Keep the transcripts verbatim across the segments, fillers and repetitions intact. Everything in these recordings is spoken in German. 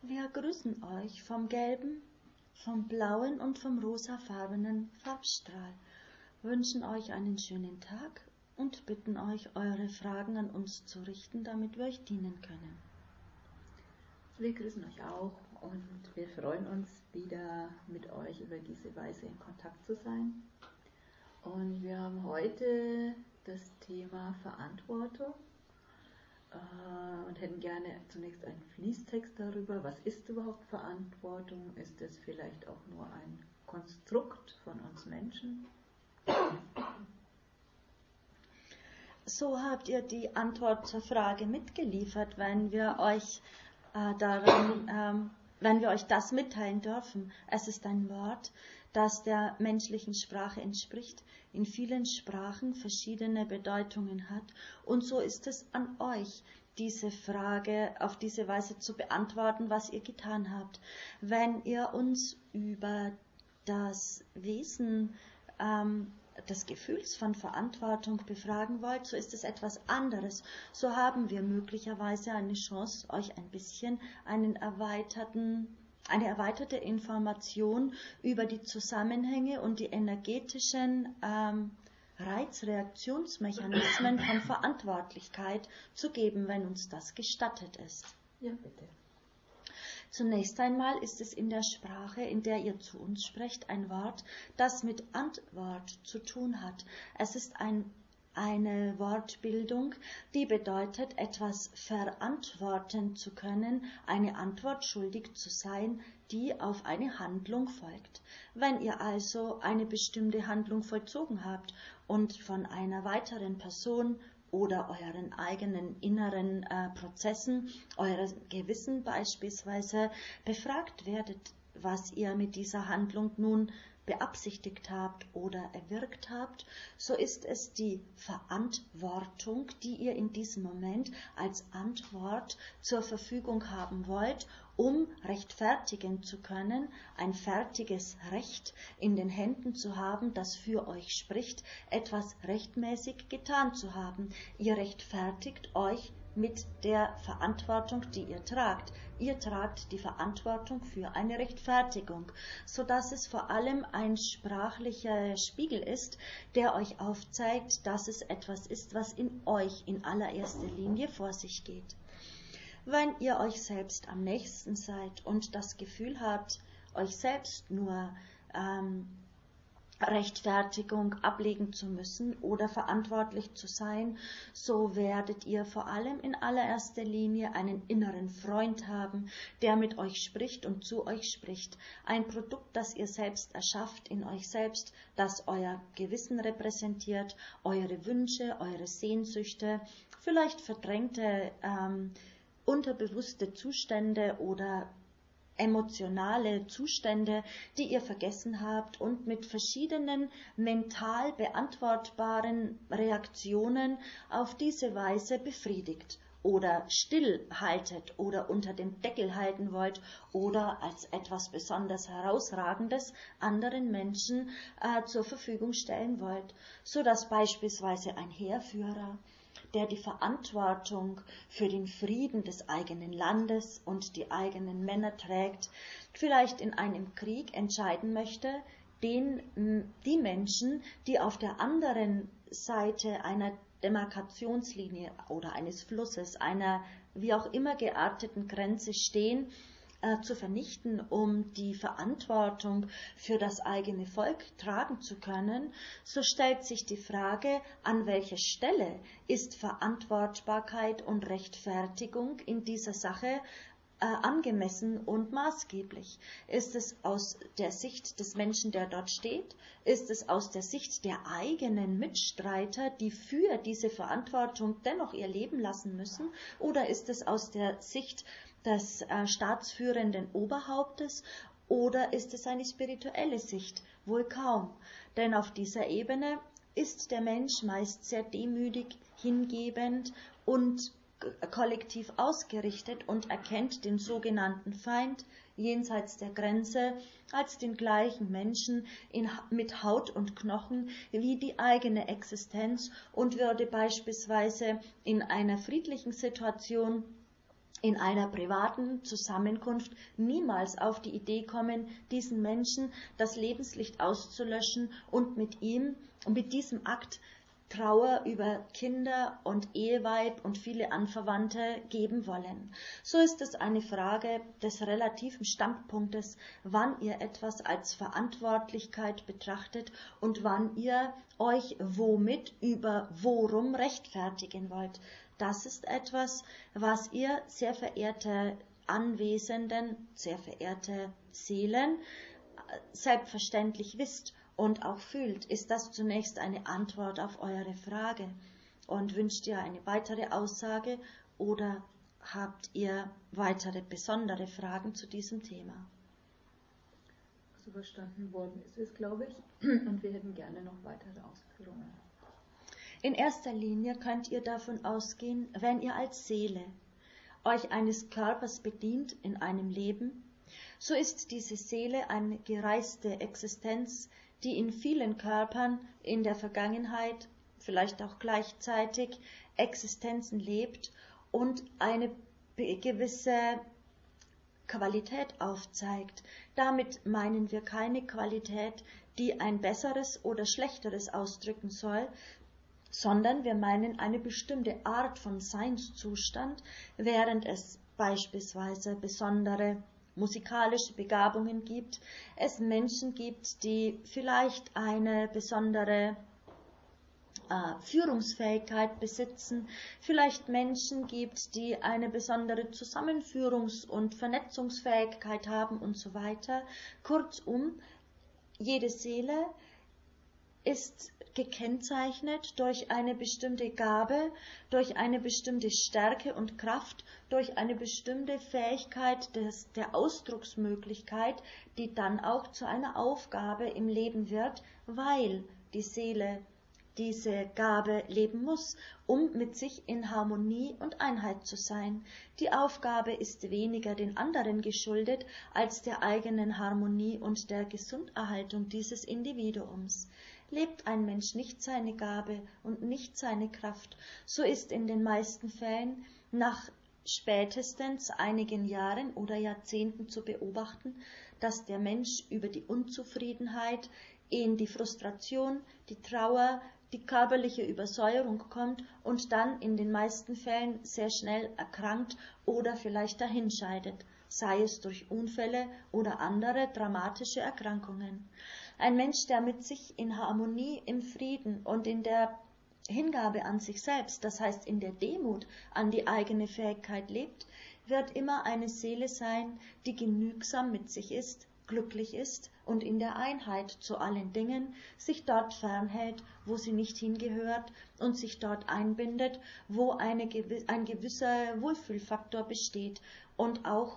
Wir grüßen euch vom gelben, vom blauen und vom rosafarbenen Farbstrahl, wünschen euch einen schönen Tag und bitten euch, eure Fragen an uns zu richten, damit wir euch dienen können. Wir grüßen euch auch und wir freuen uns, wieder mit euch über diese Weise in Kontakt zu sein. Und wir haben heute das Thema Verantwortung äh, und hätten gerne zunächst einen Fließtext darüber. Was ist überhaupt Verantwortung? Ist es vielleicht auch nur ein Konstrukt von uns Menschen? So habt ihr die Antwort zur Frage mitgeliefert, wenn wir euch äh, daran, ähm, wenn wir euch das mitteilen dürfen. Es ist ein Wort, das der menschlichen Sprache entspricht, in vielen Sprachen verschiedene Bedeutungen hat. Und so ist es an euch, diese Frage auf diese Weise zu beantworten, was ihr getan habt. Wenn ihr uns über das Wesen ähm, des Gefühls von Verantwortung befragen wollt, so ist es etwas anderes. So haben wir möglicherweise eine Chance, euch ein bisschen einen erweiterten, eine erweiterte Information über die Zusammenhänge und die energetischen ähm, Reizreaktionsmechanismen von Verantwortlichkeit zu geben, wenn uns das gestattet ist. Ja, bitte. Zunächst einmal ist es in der Sprache, in der ihr zu uns sprecht, ein Wort, das mit Antwort zu tun hat. Es ist ein, eine Wortbildung, die bedeutet, etwas verantworten zu können, eine Antwort schuldig zu sein, die auf eine Handlung folgt. Wenn ihr also eine bestimmte Handlung vollzogen habt und von einer weiteren Person oder euren eigenen inneren äh, Prozessen, euer Gewissen beispielsweise befragt werdet, was ihr mit dieser Handlung nun beabsichtigt habt oder erwirkt habt, so ist es die Verantwortung, die ihr in diesem Moment als Antwort zur Verfügung haben wollt, um rechtfertigen zu können, ein fertiges Recht in den Händen zu haben, das für euch spricht, etwas rechtmäßig getan zu haben. Ihr rechtfertigt euch mit der Verantwortung, die ihr tragt. Ihr tragt die Verantwortung für eine Rechtfertigung, sodass es vor allem ein sprachlicher Spiegel ist, der euch aufzeigt, dass es etwas ist, was in euch in allererster Linie vor sich geht. Wenn ihr euch selbst am nächsten seid und das Gefühl habt, euch selbst nur ähm, Rechtfertigung ablegen zu müssen oder verantwortlich zu sein, so werdet ihr vor allem in allererster Linie einen inneren Freund haben, der mit euch spricht und zu euch spricht. Ein Produkt, das ihr selbst erschafft in euch selbst, das euer Gewissen repräsentiert, eure Wünsche, eure Sehnsüchte, vielleicht verdrängte, ähm, unterbewusste Zustände oder emotionale Zustände, die ihr vergessen habt und mit verschiedenen mental beantwortbaren Reaktionen auf diese Weise befriedigt oder stillhaltet oder unter dem Deckel halten wollt oder als etwas besonders Herausragendes anderen Menschen äh, zur Verfügung stellen wollt, so dass beispielsweise ein Heerführer, der die Verantwortung für den Frieden des eigenen Landes und die eigenen Männer trägt, vielleicht in einem Krieg entscheiden möchte, den, die Menschen, die auf der anderen Seite einer Demarkationslinie oder eines Flusses, einer wie auch immer gearteten Grenze stehen, zu vernichten, um die Verantwortung für das eigene Volk tragen zu können, so stellt sich die Frage, an welcher Stelle ist Verantwortbarkeit und Rechtfertigung in dieser Sache äh, angemessen und maßgeblich? Ist es aus der Sicht des Menschen, der dort steht? Ist es aus der Sicht der eigenen Mitstreiter, die für diese Verantwortung dennoch ihr Leben lassen müssen? Oder ist es aus der Sicht des äh, staatsführenden Oberhauptes, oder ist es eine spirituelle Sicht? Wohl kaum, denn auf dieser Ebene ist der Mensch meist sehr demütig, hingebend und kollektiv ausgerichtet und erkennt den sogenannten Feind jenseits der Grenze als den gleichen Menschen in, mit Haut und Knochen wie die eigene Existenz und würde beispielsweise in einer friedlichen Situation in einer privaten Zusammenkunft niemals auf die Idee kommen, diesen Menschen das Lebenslicht auszulöschen und mit ihm und mit diesem Akt Trauer über Kinder und Eheweib und viele Anverwandte geben wollen. So ist es eine Frage des relativen Standpunktes, wann ihr etwas als Verantwortlichkeit betrachtet und wann ihr euch womit über worum rechtfertigen wollt. Das ist etwas, was ihr, sehr verehrte Anwesenden, sehr verehrte Seelen, selbstverständlich wisst und auch fühlt. Ist das zunächst eine Antwort auf eure Frage? Und wünscht ihr eine weitere Aussage oder habt ihr weitere besondere Fragen zu diesem Thema? So verstanden worden ist es, glaube ich, und wir hätten gerne noch weitere Ausführungen. In erster Linie könnt ihr davon ausgehen, wenn ihr als Seele euch eines Körpers bedient in einem Leben, so ist diese Seele eine gereiste Existenz, die in vielen Körpern in der Vergangenheit, vielleicht auch gleichzeitig, Existenzen lebt und eine gewisse Qualität aufzeigt. Damit meinen wir keine Qualität, die ein besseres oder schlechteres ausdrücken soll, sondern wir meinen eine bestimmte Art von Seinszustand, während es beispielsweise besondere musikalische Begabungen gibt, es Menschen gibt, die vielleicht eine besondere äh, Führungsfähigkeit besitzen, vielleicht Menschen gibt, die eine besondere Zusammenführungs- und Vernetzungsfähigkeit haben und so weiter. Kurzum, jede Seele ist gekennzeichnet durch eine bestimmte Gabe, durch eine bestimmte Stärke und Kraft, durch eine bestimmte Fähigkeit des, der Ausdrucksmöglichkeit, die dann auch zu einer Aufgabe im Leben wird, weil die Seele diese Gabe leben muss, um mit sich in Harmonie und Einheit zu sein. Die Aufgabe ist weniger den anderen geschuldet als der eigenen Harmonie und der Gesunderhaltung dieses Individuums. Lebt ein Mensch nicht seine Gabe und nicht seine Kraft, so ist in den meisten Fällen nach spätestens einigen Jahren oder Jahrzehnten zu beobachten, dass der Mensch über die Unzufriedenheit in die Frustration, die Trauer, die körperliche Übersäuerung kommt und dann in den meisten Fällen sehr schnell erkrankt oder vielleicht dahinscheidet, sei es durch Unfälle oder andere dramatische Erkrankungen. Ein Mensch, der mit sich in Harmonie, im Frieden und in der Hingabe an sich selbst, das heißt in der Demut an die eigene Fähigkeit lebt, wird immer eine Seele sein, die genügsam mit sich ist, glücklich ist und in der Einheit zu allen Dingen sich dort fernhält, wo sie nicht hingehört und sich dort einbindet, wo eine, ein gewisser Wohlfühlfaktor besteht und auch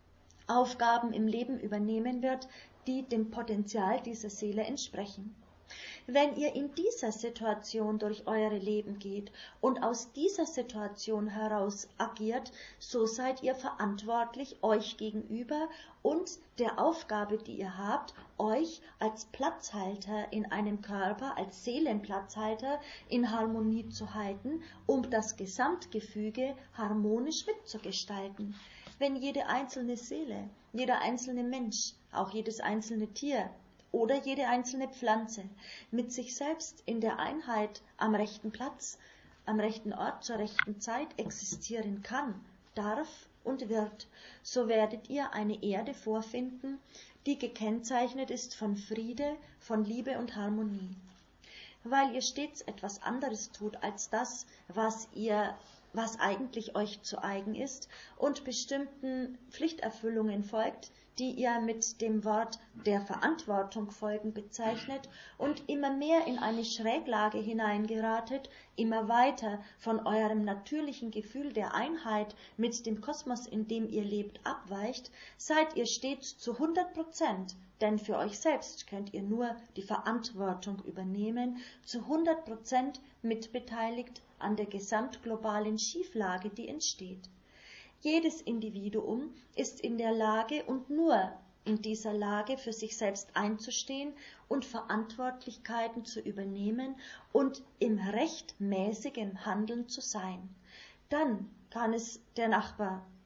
Aufgaben im Leben übernehmen wird, die dem Potenzial dieser Seele entsprechen. Wenn ihr in dieser Situation durch eure Leben geht und aus dieser Situation heraus agiert, so seid ihr verantwortlich euch gegenüber und der Aufgabe, die ihr habt, euch als Platzhalter in einem Körper, als Seelenplatzhalter in Harmonie zu halten, um das Gesamtgefüge harmonisch mitzugestalten. Wenn jede einzelne Seele, jeder einzelne Mensch, auch jedes einzelne Tier oder jede einzelne Pflanze mit sich selbst in der Einheit am rechten Platz, am rechten Ort zur rechten Zeit existieren kann, darf und wird, so werdet ihr eine Erde vorfinden, die gekennzeichnet ist von Friede, von Liebe und Harmonie. Weil ihr stets etwas anderes tut als das, was ihr was eigentlich euch zu eigen ist und bestimmten Pflichterfüllungen folgt, die ihr mit dem Wort der Verantwortung folgen bezeichnet und immer mehr in eine Schräglage hineingeratet, immer weiter von eurem natürlichen Gefühl der Einheit mit dem Kosmos, in dem ihr lebt, abweicht, seid ihr stets zu hundert Prozent, denn für euch selbst könnt ihr nur die Verantwortung übernehmen, zu hundert Prozent mitbeteiligt an der gesamtglobalen Schieflage, die entsteht. Jedes Individuum ist in der Lage und nur in dieser Lage für sich selbst einzustehen und Verantwortlichkeiten zu übernehmen und im rechtmäßigen Handeln zu sein. Dann kann es der Nachbar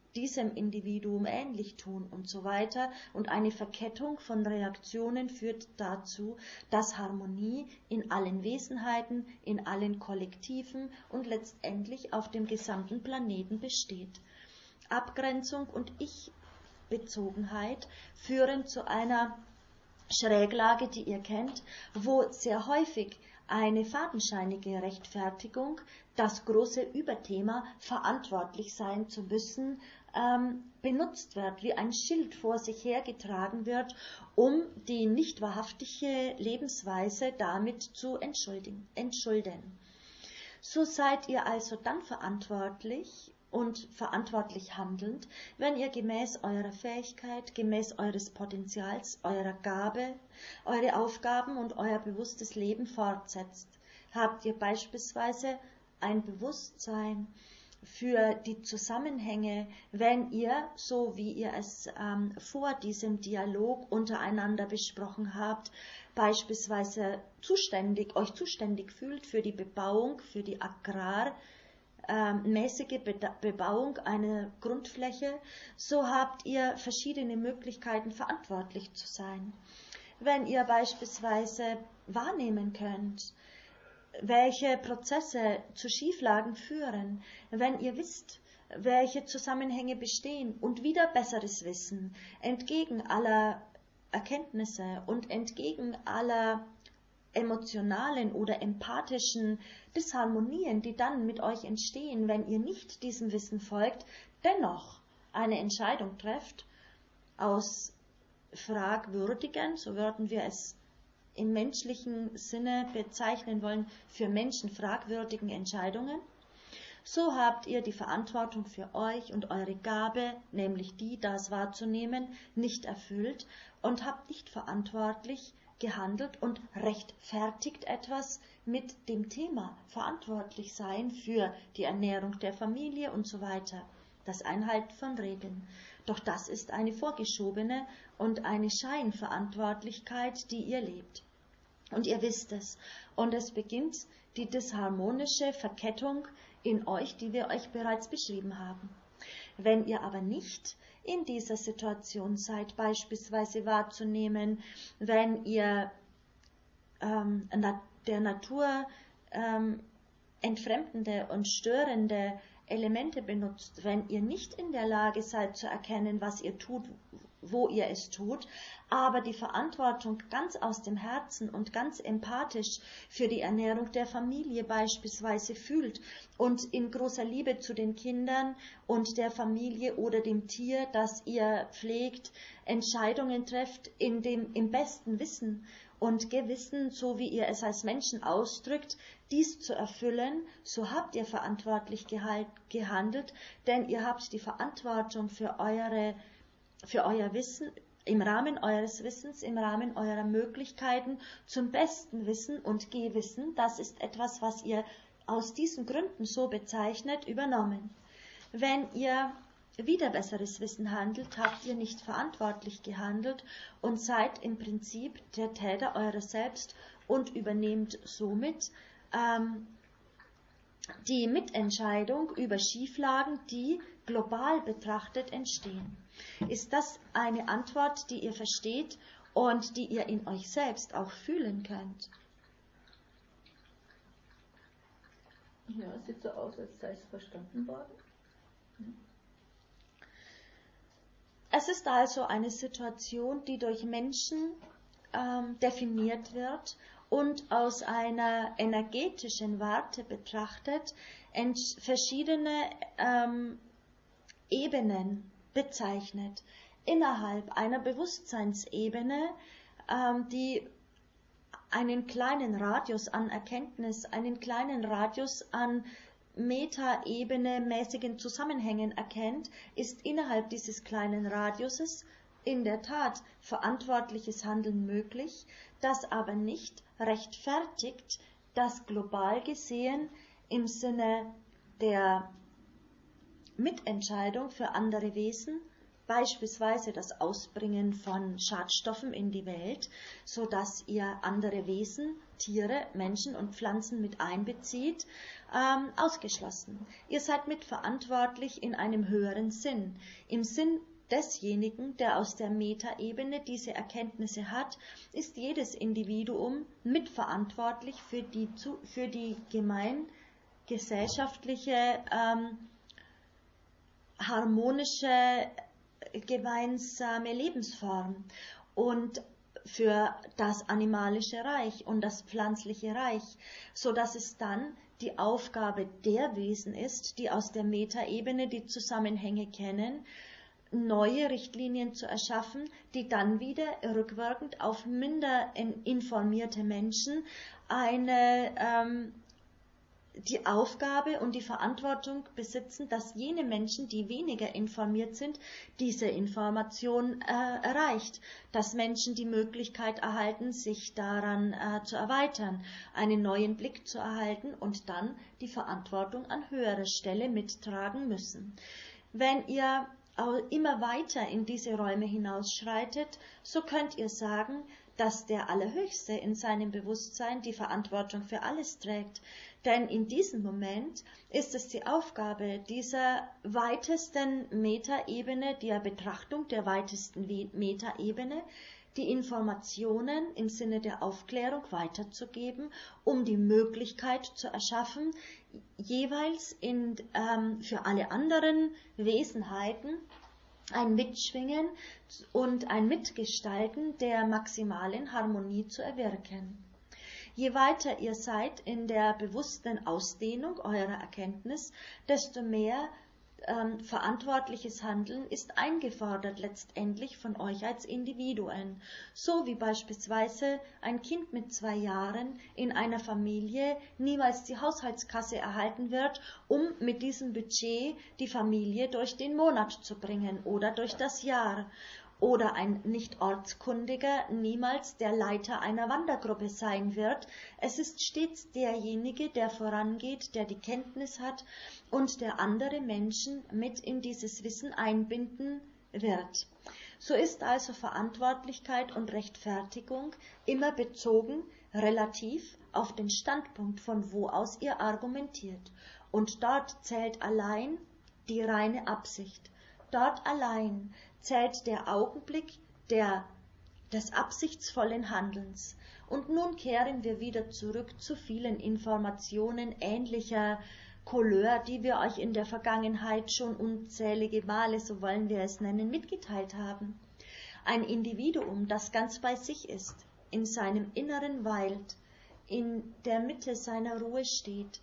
diesem Individuum ähnlich tun und so weiter. Und eine Verkettung von Reaktionen führt dazu, dass Harmonie in allen Wesenheiten, in allen Kollektiven und letztendlich auf dem gesamten Planeten besteht. Abgrenzung und Ich-Bezogenheit führen zu einer Schräglage, die ihr kennt, wo sehr häufig eine fadenscheinige Rechtfertigung, das große Überthema verantwortlich sein zu müssen, ähm, benutzt wird, wie ein Schild vor sich hergetragen wird, um die nicht wahrhaftige Lebensweise damit zu entschuldigen. entschulden. So seid ihr also dann verantwortlich und verantwortlich handelnd, wenn ihr gemäß eurer Fähigkeit, gemäß eures Potenzials, eurer Gabe, eure Aufgaben und euer bewusstes Leben fortsetzt. Habt ihr beispielsweise ein Bewusstsein für die Zusammenhänge, wenn ihr, so wie ihr es ähm, vor diesem Dialog untereinander besprochen habt, beispielsweise zuständig, euch zuständig fühlt für die Bebauung, für die Agrar, mäßige Bebauung einer Grundfläche, so habt ihr verschiedene Möglichkeiten, verantwortlich zu sein. Wenn ihr beispielsweise wahrnehmen könnt, welche Prozesse zu Schieflagen führen, wenn ihr wisst, welche Zusammenhänge bestehen und wieder besseres Wissen, entgegen aller Erkenntnisse und entgegen aller emotionalen oder empathischen Disharmonien, die dann mit euch entstehen, wenn ihr nicht diesem Wissen folgt, dennoch eine Entscheidung trefft aus fragwürdigen, so würden wir es im menschlichen Sinne bezeichnen wollen, für Menschen fragwürdigen Entscheidungen, so habt ihr die Verantwortung für euch und eure Gabe, nämlich die, das wahrzunehmen, nicht erfüllt und habt nicht verantwortlich gehandelt und rechtfertigt etwas mit dem Thema verantwortlich sein für die Ernährung der Familie und so weiter, das Einhalten von Regeln. Doch das ist eine vorgeschobene und eine Scheinverantwortlichkeit, die ihr lebt. Und ihr wisst es. Und es beginnt die disharmonische Verkettung in euch, die wir euch bereits beschrieben haben. Wenn ihr aber nicht in dieser Situation seid, beispielsweise wahrzunehmen, wenn ihr ähm, der Natur ähm, entfremdende und störende Elemente benutzt, wenn ihr nicht in der Lage seid zu erkennen, was ihr tut, wo ihr es tut, aber die Verantwortung ganz aus dem Herzen und ganz empathisch für die Ernährung der Familie beispielsweise fühlt und in großer Liebe zu den Kindern und der Familie oder dem Tier, das ihr pflegt, Entscheidungen trefft in dem, im besten Wissen und Gewissen, so wie ihr es als Menschen ausdrückt, dies zu erfüllen, so habt ihr verantwortlich gehandelt, denn ihr habt die Verantwortung für eure, für euer Wissen, im Rahmen eures Wissens, im Rahmen eurer Möglichkeiten zum besten Wissen und Gewissen, das ist etwas, was ihr aus diesen Gründen so bezeichnet, übernommen. Wenn ihr wieder besseres Wissen handelt, habt ihr nicht verantwortlich gehandelt und seid im Prinzip der Täter eurer selbst und übernehmt somit ähm, die Mitentscheidung über Schieflagen, die global betrachtet entstehen. Ist das eine Antwort, die ihr versteht und die ihr in euch selbst auch fühlen könnt? Ja, es sieht so aus, als sei es verstanden worden. Hm. Es ist also eine Situation, die durch Menschen ähm, definiert wird und aus einer energetischen Warte betrachtet verschiedene ähm, Ebenen bezeichnet. Innerhalb einer Bewusstseinsebene, ähm, die einen kleinen Radius an Erkenntnis, einen kleinen Radius an Metaebene mäßigen Zusammenhängen erkennt, ist innerhalb dieses kleinen Radiuses in der Tat verantwortliches Handeln möglich, das aber nicht rechtfertigt, dass global gesehen im Sinne der Mitentscheidung für andere Wesen, beispielsweise das Ausbringen von Schadstoffen in die Welt, sodass ihr andere Wesen, Tiere, Menschen und Pflanzen mit einbezieht, ähm, ausgeschlossen. Ihr seid mitverantwortlich in einem höheren Sinn, im Sinn desjenigen, der aus der Metaebene diese Erkenntnisse hat, ist jedes Individuum mitverantwortlich für die, für die gemeingesellschaftliche, ähm, harmonische, gemeinsame Lebensform und für das animalische Reich und das pflanzliche Reich, so dass es dann die Aufgabe der Wesen ist, die aus der Metaebene die Zusammenhänge kennen, neue Richtlinien zu erschaffen, die dann wieder rückwirkend auf minder informierte Menschen eine ähm, die Aufgabe und die Verantwortung besitzen, dass jene Menschen, die weniger informiert sind, diese Information äh, erreicht, dass Menschen die Möglichkeit erhalten, sich daran äh, zu erweitern, einen neuen Blick zu erhalten und dann die Verantwortung an höherer Stelle mittragen müssen. Wenn ihr immer weiter in diese Räume hinausschreitet, so könnt ihr sagen, dass der Allerhöchste in seinem Bewusstsein die Verantwortung für alles trägt. Denn in diesem Moment ist es die Aufgabe dieser weitesten Metaebene, der Betrachtung der weitesten Metaebene, die Informationen im Sinne der Aufklärung weiterzugeben, um die Möglichkeit zu erschaffen, jeweils in, ähm, für alle anderen Wesenheiten ein Mitschwingen und ein Mitgestalten der maximalen Harmonie zu erwirken. Je weiter ihr seid in der bewussten Ausdehnung eurer Erkenntnis, desto mehr ähm, verantwortliches Handeln ist eingefordert letztendlich von euch als Individuen. So wie beispielsweise ein Kind mit zwei Jahren in einer Familie niemals die Haushaltskasse erhalten wird, um mit diesem Budget die Familie durch den Monat zu bringen oder durch das Jahr. Oder ein Nicht-Ortskundiger niemals der Leiter einer Wandergruppe sein wird. Es ist stets derjenige, der vorangeht, der die Kenntnis hat und der andere Menschen mit in dieses Wissen einbinden wird. So ist also Verantwortlichkeit und Rechtfertigung immer bezogen, relativ auf den Standpunkt, von wo aus ihr argumentiert. Und dort zählt allein die reine Absicht. Dort allein zählt der Augenblick der, des absichtsvollen Handelns. Und nun kehren wir wieder zurück zu vielen Informationen ähnlicher Couleur, die wir euch in der Vergangenheit schon unzählige Male, so wollen wir es nennen, mitgeteilt haben. Ein Individuum, das ganz bei sich ist, in seinem Inneren weilt, in der Mitte seiner Ruhe steht,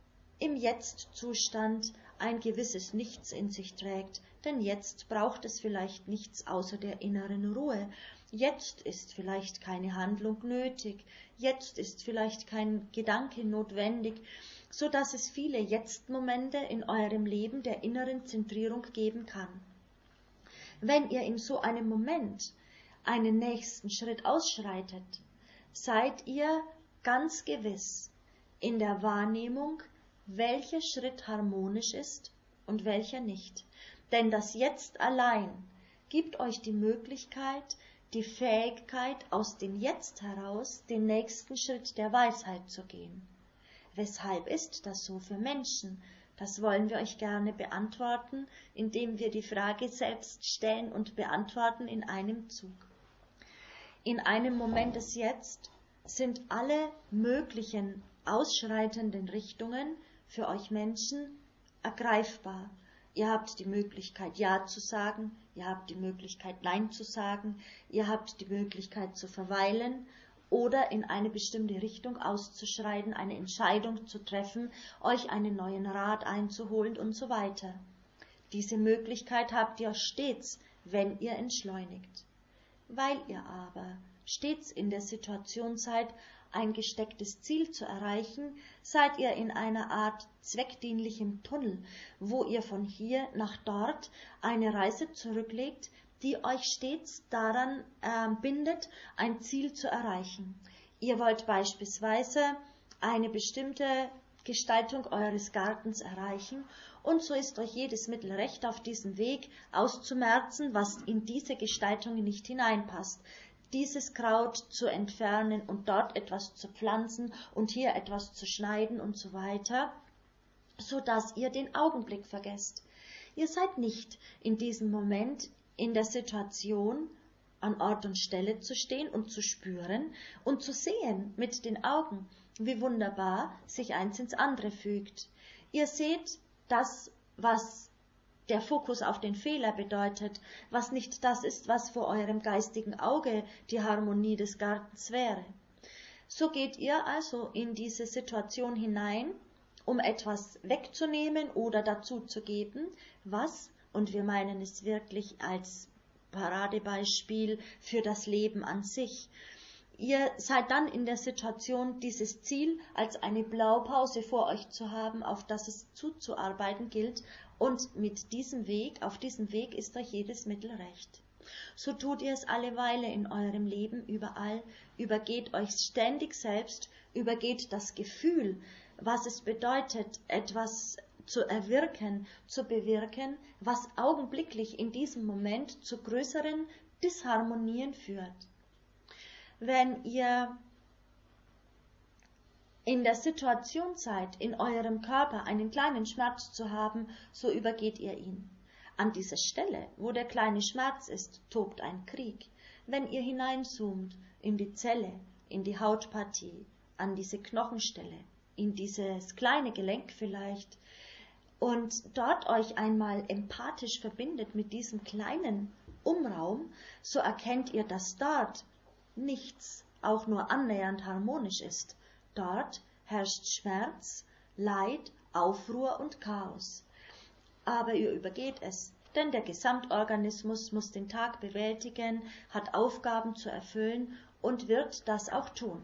im Jetzt-Zustand ein gewisses Nichts in sich trägt, denn jetzt braucht es vielleicht nichts außer der inneren Ruhe. Jetzt ist vielleicht keine Handlung nötig, jetzt ist vielleicht kein Gedanke notwendig, so dass es viele Jetzt-Momente in eurem Leben der inneren Zentrierung geben kann. Wenn ihr in so einem Moment einen nächsten Schritt ausschreitet, seid ihr ganz gewiss in der Wahrnehmung, welcher Schritt harmonisch ist und welcher nicht. Denn das Jetzt allein gibt euch die Möglichkeit, die Fähigkeit, aus dem Jetzt heraus den nächsten Schritt der Weisheit zu gehen. Weshalb ist das so für Menschen? Das wollen wir euch gerne beantworten, indem wir die Frage selbst stellen und beantworten in einem Zug. In einem Moment des Jetzt sind alle möglichen ausschreitenden Richtungen für euch Menschen ergreifbar. Ihr habt die Möglichkeit, Ja zu sagen, ihr habt die Möglichkeit, Nein zu sagen, ihr habt die Möglichkeit zu verweilen oder in eine bestimmte Richtung auszuschreiten, eine Entscheidung zu treffen, euch einen neuen Rat einzuholen und so weiter. Diese Möglichkeit habt ihr stets, wenn ihr entschleunigt. Weil ihr aber stets in der Situation seid, ein gestecktes Ziel zu erreichen, seid ihr in einer Art zweckdienlichem Tunnel, wo ihr von hier nach dort eine Reise zurücklegt, die euch stets daran äh, bindet, ein Ziel zu erreichen. Ihr wollt beispielsweise eine bestimmte Gestaltung eures Gartens erreichen, und so ist euch jedes Mittel recht auf diesem Weg auszumerzen, was in diese Gestaltung nicht hineinpasst, dieses Kraut zu entfernen und dort etwas zu pflanzen und hier etwas zu schneiden und so weiter, so dass ihr den Augenblick vergesst. Ihr seid nicht in diesem Moment in der Situation, an Ort und Stelle zu stehen und zu spüren und zu sehen mit den Augen, wie wunderbar sich eins ins andere fügt. Ihr seht das, was der Fokus auf den Fehler bedeutet, was nicht das ist, was vor eurem geistigen Auge die Harmonie des Gartens wäre. So geht ihr also in diese Situation hinein, um etwas wegzunehmen oder dazu zu geben, was, und wir meinen es wirklich als Paradebeispiel für das Leben an sich. Ihr seid dann in der Situation, dieses Ziel als eine Blaupause vor euch zu haben, auf das es zuzuarbeiten gilt, und mit diesem Weg, auf diesem Weg ist euch jedes Mittel recht. So tut ihr es alle Weile in eurem Leben, überall, übergeht euch ständig selbst, übergeht das Gefühl, was es bedeutet, etwas zu erwirken, zu bewirken, was augenblicklich in diesem Moment zu größeren Disharmonien führt. Wenn ihr in der Situation seid, in eurem Körper einen kleinen Schmerz zu haben, so übergeht ihr ihn. An dieser Stelle, wo der kleine Schmerz ist, tobt ein Krieg. Wenn ihr hineinzoomt in die Zelle, in die Hautpartie, an diese Knochenstelle, in dieses kleine Gelenk vielleicht, und dort euch einmal empathisch verbindet mit diesem kleinen Umraum, so erkennt ihr, dass dort nichts auch nur annähernd harmonisch ist. Dort herrscht Schmerz, Leid, Aufruhr und Chaos. Aber ihr übergeht es, denn der Gesamtorganismus muss den Tag bewältigen, hat Aufgaben zu erfüllen und wird das auch tun.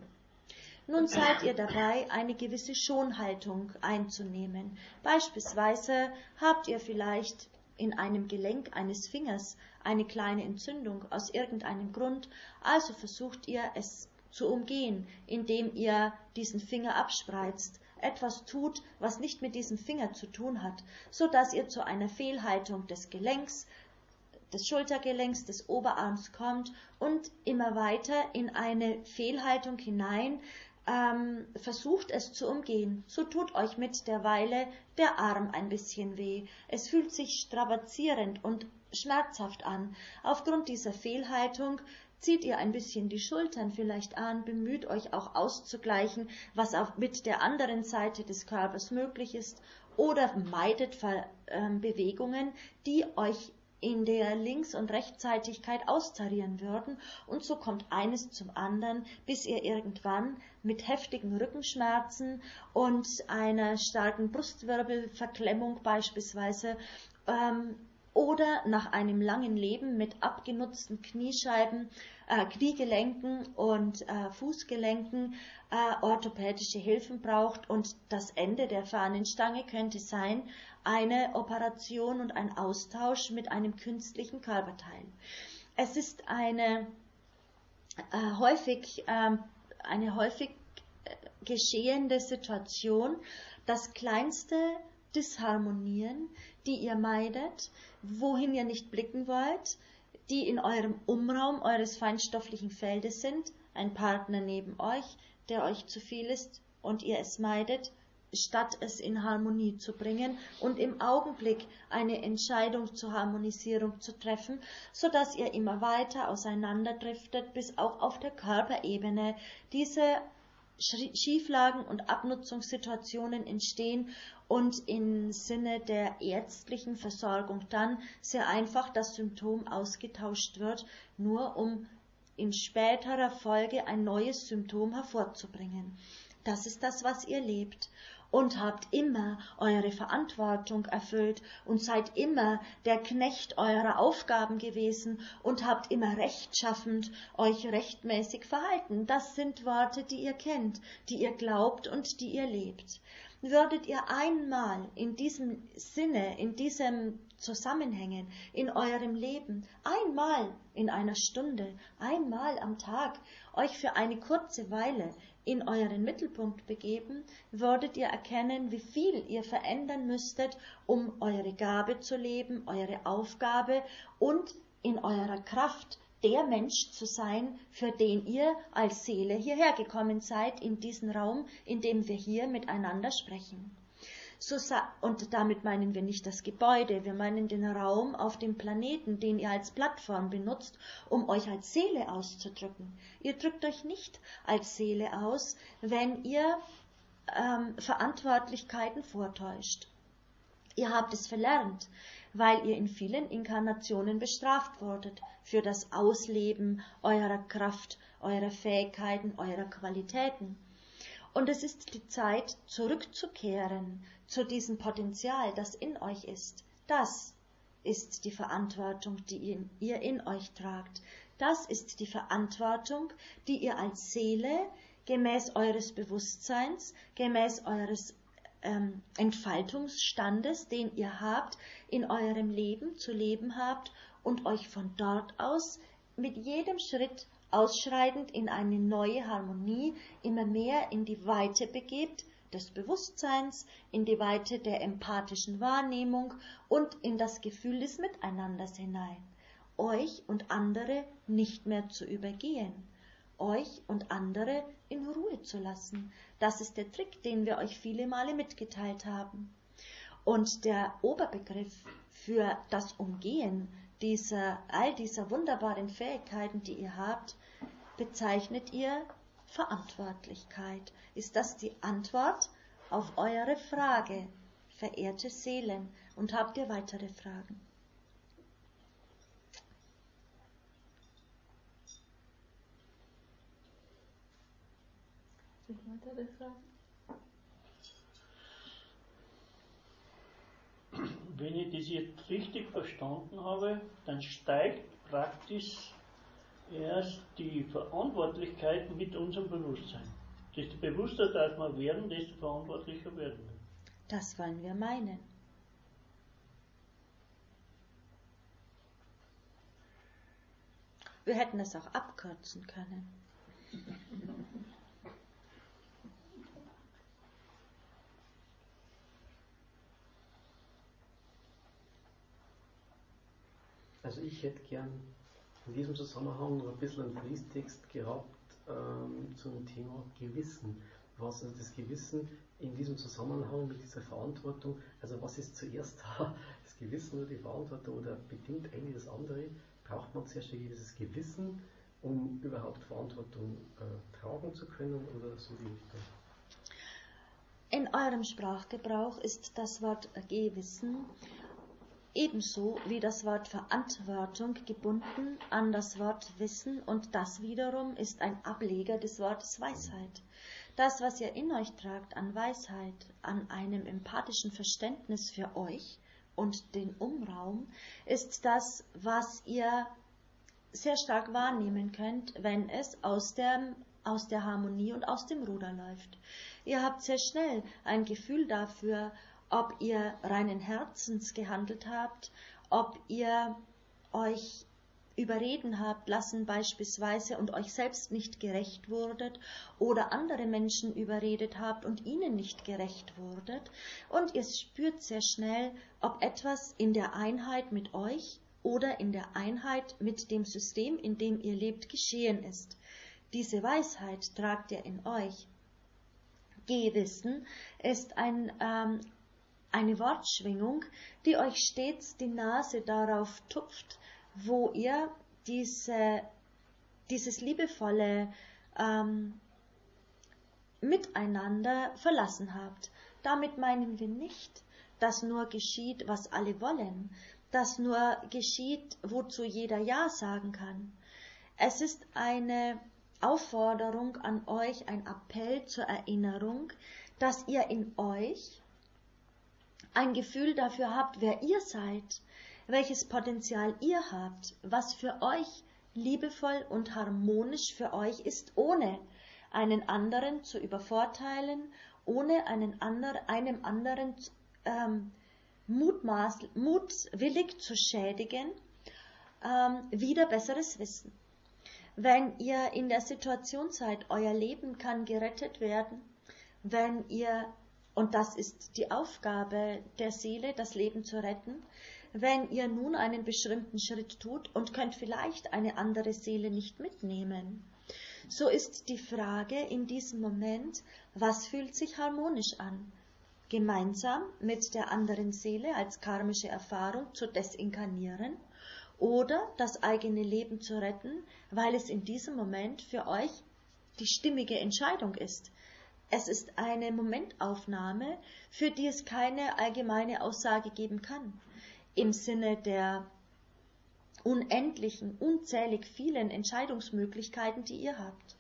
Nun seid ihr dabei, eine gewisse Schonhaltung einzunehmen. Beispielsweise habt ihr vielleicht in einem Gelenk eines Fingers eine kleine Entzündung aus irgendeinem Grund, also versucht ihr es zu umgehen, indem ihr diesen Finger abspreizt, etwas tut, was nicht mit diesem Finger zu tun hat, so dass ihr zu einer Fehlhaltung des Gelenks, des Schultergelenks, des Oberarms kommt und immer weiter in eine Fehlhaltung hinein ähm, versucht es zu umgehen. So tut euch mit der Weile der Arm ein bisschen weh. Es fühlt sich strapazierend und schmerzhaft an. Aufgrund dieser Fehlhaltung zieht ihr ein bisschen die Schultern vielleicht an, bemüht euch auch auszugleichen, was auch mit der anderen Seite des Körpers möglich ist, oder meidet Ver, äh, Bewegungen, die euch in der Links- und Rechtsseitigkeit austarieren würden, und so kommt eines zum anderen, bis ihr irgendwann mit heftigen Rückenschmerzen und einer starken Brustwirbelverklemmung beispielsweise ähm, oder nach einem langen Leben mit abgenutzten Kniescheiben, äh, Kniegelenken und äh, Fußgelenken äh, orthopädische Hilfen braucht, und das Ende der Fahnenstange könnte sein eine Operation und ein Austausch mit einem künstlichen Körperteil. Es ist eine äh, häufig äh, eine häufig äh, geschehende Situation, dass kleinste Disharmonien, die ihr meidet, wohin ihr nicht blicken wollt, die in eurem Umraum eures feinstofflichen Feldes sind, ein Partner neben euch, der euch zu viel ist und ihr es meidet, statt es in Harmonie zu bringen und im Augenblick eine Entscheidung zur Harmonisierung zu treffen, so dass ihr immer weiter auseinanderdriftet, bis auch auf der Körperebene diese Schieflagen und Abnutzungssituationen entstehen und im Sinne der ärztlichen Versorgung dann sehr einfach das Symptom ausgetauscht wird, nur um in späterer Folge ein neues Symptom hervorzubringen. Das ist das, was ihr lebt. Und habt immer eure Verantwortung erfüllt und seid immer der Knecht eurer Aufgaben gewesen und habt immer rechtschaffend euch rechtmäßig verhalten. Das sind Worte, die ihr kennt, die ihr glaubt und die ihr lebt. würdet ihr einmal in diesem Sinne, in diesem Zusammenhängen, in eurem Leben, einmal in einer Stunde, einmal am Tag, euch für eine kurze Weile in euren Mittelpunkt begeben, würdet ihr erkennen, wie viel ihr verändern müsstet, um eure Gabe zu leben, eure Aufgabe und in eurer Kraft der Mensch zu sein, für den ihr als Seele hierher gekommen seid, in diesen Raum, in dem wir hier miteinander sprechen. So, und damit meinen wir nicht das Gebäude, wir meinen den Raum auf dem Planeten, den ihr als Plattform benutzt, um euch als Seele auszudrücken. Ihr drückt euch nicht als Seele aus, wenn ihr ähm, Verantwortlichkeiten vortäuscht. Ihr habt es verlernt, weil ihr in vielen Inkarnationen bestraft wurdet für das Ausleben eurer Kraft, eurer Fähigkeiten, eurer Qualitäten. Und es ist die Zeit, zurückzukehren zu diesem Potenzial, das in euch ist. Das ist die Verantwortung, die ihr in euch tragt. Das ist die Verantwortung, die ihr als Seele gemäß eures Bewusstseins, gemäß eures ähm, Entfaltungsstandes, den ihr habt, in eurem Leben zu leben habt und euch von dort aus mit jedem Schritt ausschreitend in eine neue Harmonie immer mehr in die Weite begebt des Bewusstseins, in die Weite der empathischen Wahrnehmung und in das Gefühl des Miteinanders hinein. Euch und andere nicht mehr zu übergehen, euch und andere in Ruhe zu lassen. Das ist der Trick, den wir euch viele Male mitgeteilt haben. Und der Oberbegriff für das Umgehen dieser, all dieser wunderbaren Fähigkeiten, die ihr habt, bezeichnet ihr Verantwortlichkeit. Ist das die Antwort auf eure Frage, verehrte Seelen? Und habt ihr weitere Fragen? Weitere Fragen? Wenn ich das jetzt richtig verstanden habe, dann steigt praktisch erst die Verantwortlichkeit mit unserem Bewusstsein. Desto bewusster darf man werden, desto verantwortlicher werden wir. Das wollen wir meinen. Wir hätten es auch abkürzen können. Also ich hätte gern in diesem Zusammenhang noch ein bisschen einen Fließtext gehabt ähm, zum Thema Gewissen. Was also das Gewissen in diesem Zusammenhang mit dieser Verantwortung, also was ist zuerst da, das Gewissen oder die Verantwortung oder bedingt eigentlich das andere? Braucht man zuerst ein gewisses Gewissen, um überhaupt Verantwortung äh, tragen zu können oder so die Richtung? In eurem Sprachgebrauch ist das Wort Gewissen ebenso wie das Wort Verantwortung gebunden an das Wort Wissen und das wiederum ist ein Ableger des Wortes Weisheit. Das, was ihr in euch tragt an Weisheit, an einem empathischen Verständnis für euch und den Umraum, ist das, was ihr sehr stark wahrnehmen könnt, wenn es aus der, aus der Harmonie und aus dem Ruder läuft. Ihr habt sehr schnell ein Gefühl dafür, ob ihr reinen Herzens gehandelt habt, ob ihr euch überreden habt lassen beispielsweise und euch selbst nicht gerecht wurdet oder andere Menschen überredet habt und ihnen nicht gerecht wurdet. Und ihr spürt sehr schnell, ob etwas in der Einheit mit euch oder in der Einheit mit dem System, in dem ihr lebt, geschehen ist. Diese Weisheit tragt ihr in euch. Gewissen ist ein ähm, eine Wortschwingung, die euch stets die Nase darauf tupft, wo ihr diese, dieses liebevolle ähm, Miteinander verlassen habt. Damit meinen wir nicht, dass nur geschieht, was alle wollen, dass nur geschieht, wozu jeder Ja sagen kann. Es ist eine Aufforderung an euch, ein Appell zur Erinnerung, dass ihr in euch ein Gefühl dafür habt, wer ihr seid, welches Potenzial ihr habt, was für euch liebevoll und harmonisch für euch ist, ohne einen anderen zu übervorteilen ohne einen ander, einem anderen ähm, mutmaß, mutwillig zu schädigen, ähm, wieder besseres Wissen. Wenn ihr in der Situation seid, euer Leben kann gerettet werden, wenn ihr, und das ist die Aufgabe der Seele, das Leben zu retten, wenn ihr nun einen bestimmten Schritt tut und könnt vielleicht eine andere Seele nicht mitnehmen, so ist die Frage in diesem Moment, was fühlt sich harmonisch an? Gemeinsam mit der anderen Seele als karmische Erfahrung zu desinkarnieren oder das eigene Leben zu retten, weil es in diesem Moment für euch die stimmige Entscheidung ist. Es ist eine Momentaufnahme, für die es keine allgemeine Aussage geben kann. Im Sinne der unendlichen, unzählig vielen Entscheidungsmöglichkeiten, die ihr habt.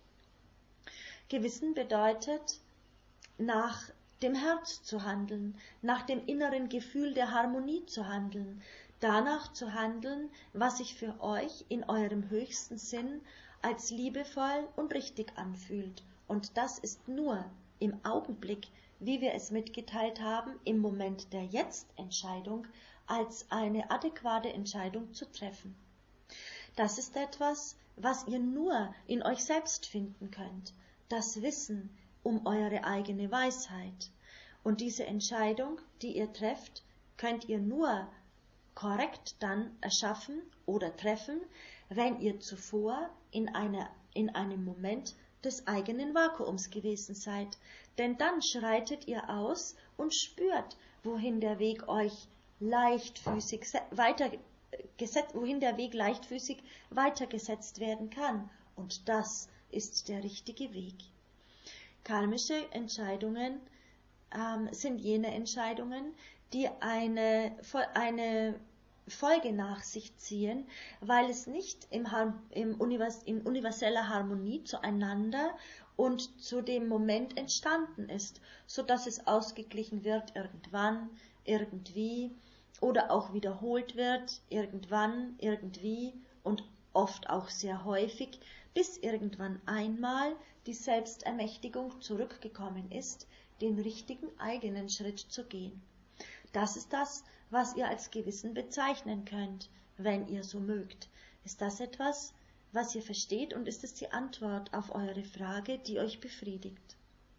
Gewissen bedeutet, nach dem Herz zu handeln, nach dem inneren Gefühl der Harmonie zu handeln, danach zu handeln, was sich für euch in eurem höchsten Sinn als liebevoll und richtig anfühlt. Und das ist nur im Augenblick, wie wir es mitgeteilt haben, im Moment der Jetzt-Entscheidung als eine adäquate Entscheidung zu treffen. Das ist etwas, was ihr nur in euch selbst finden könnt, das Wissen um eure eigene Weisheit. Und diese Entscheidung, die ihr trefft, könnt ihr nur korrekt dann erschaffen oder treffen, wenn ihr zuvor in, einer, in einem Moment des eigenen Vakuums gewesen seid. Denn dann schreitet ihr aus und spürt, wohin der Weg euch leichtfüßig weitergesetzt, wohin der Weg leichtfüßig weitergesetzt werden kann. Und das ist der richtige Weg. Karmische Entscheidungen ähm, sind jene Entscheidungen, die eine, eine Folge nach sich ziehen, weil es nicht im, im Univers, in universeller Harmonie zueinander und zu dem Moment entstanden ist, so dass es ausgeglichen wird irgendwann, irgendwie oder auch wiederholt wird irgendwann, irgendwie und oft auch sehr häufig, bis irgendwann einmal die Selbstermächtigung zurückgekommen ist, den richtigen eigenen Schritt zu gehen. Das ist das, was ihr als Gewissen bezeichnen könnt, wenn ihr so mögt. Ist das etwas, was ihr versteht, und ist es die Antwort auf eure Frage, die euch befriedigt?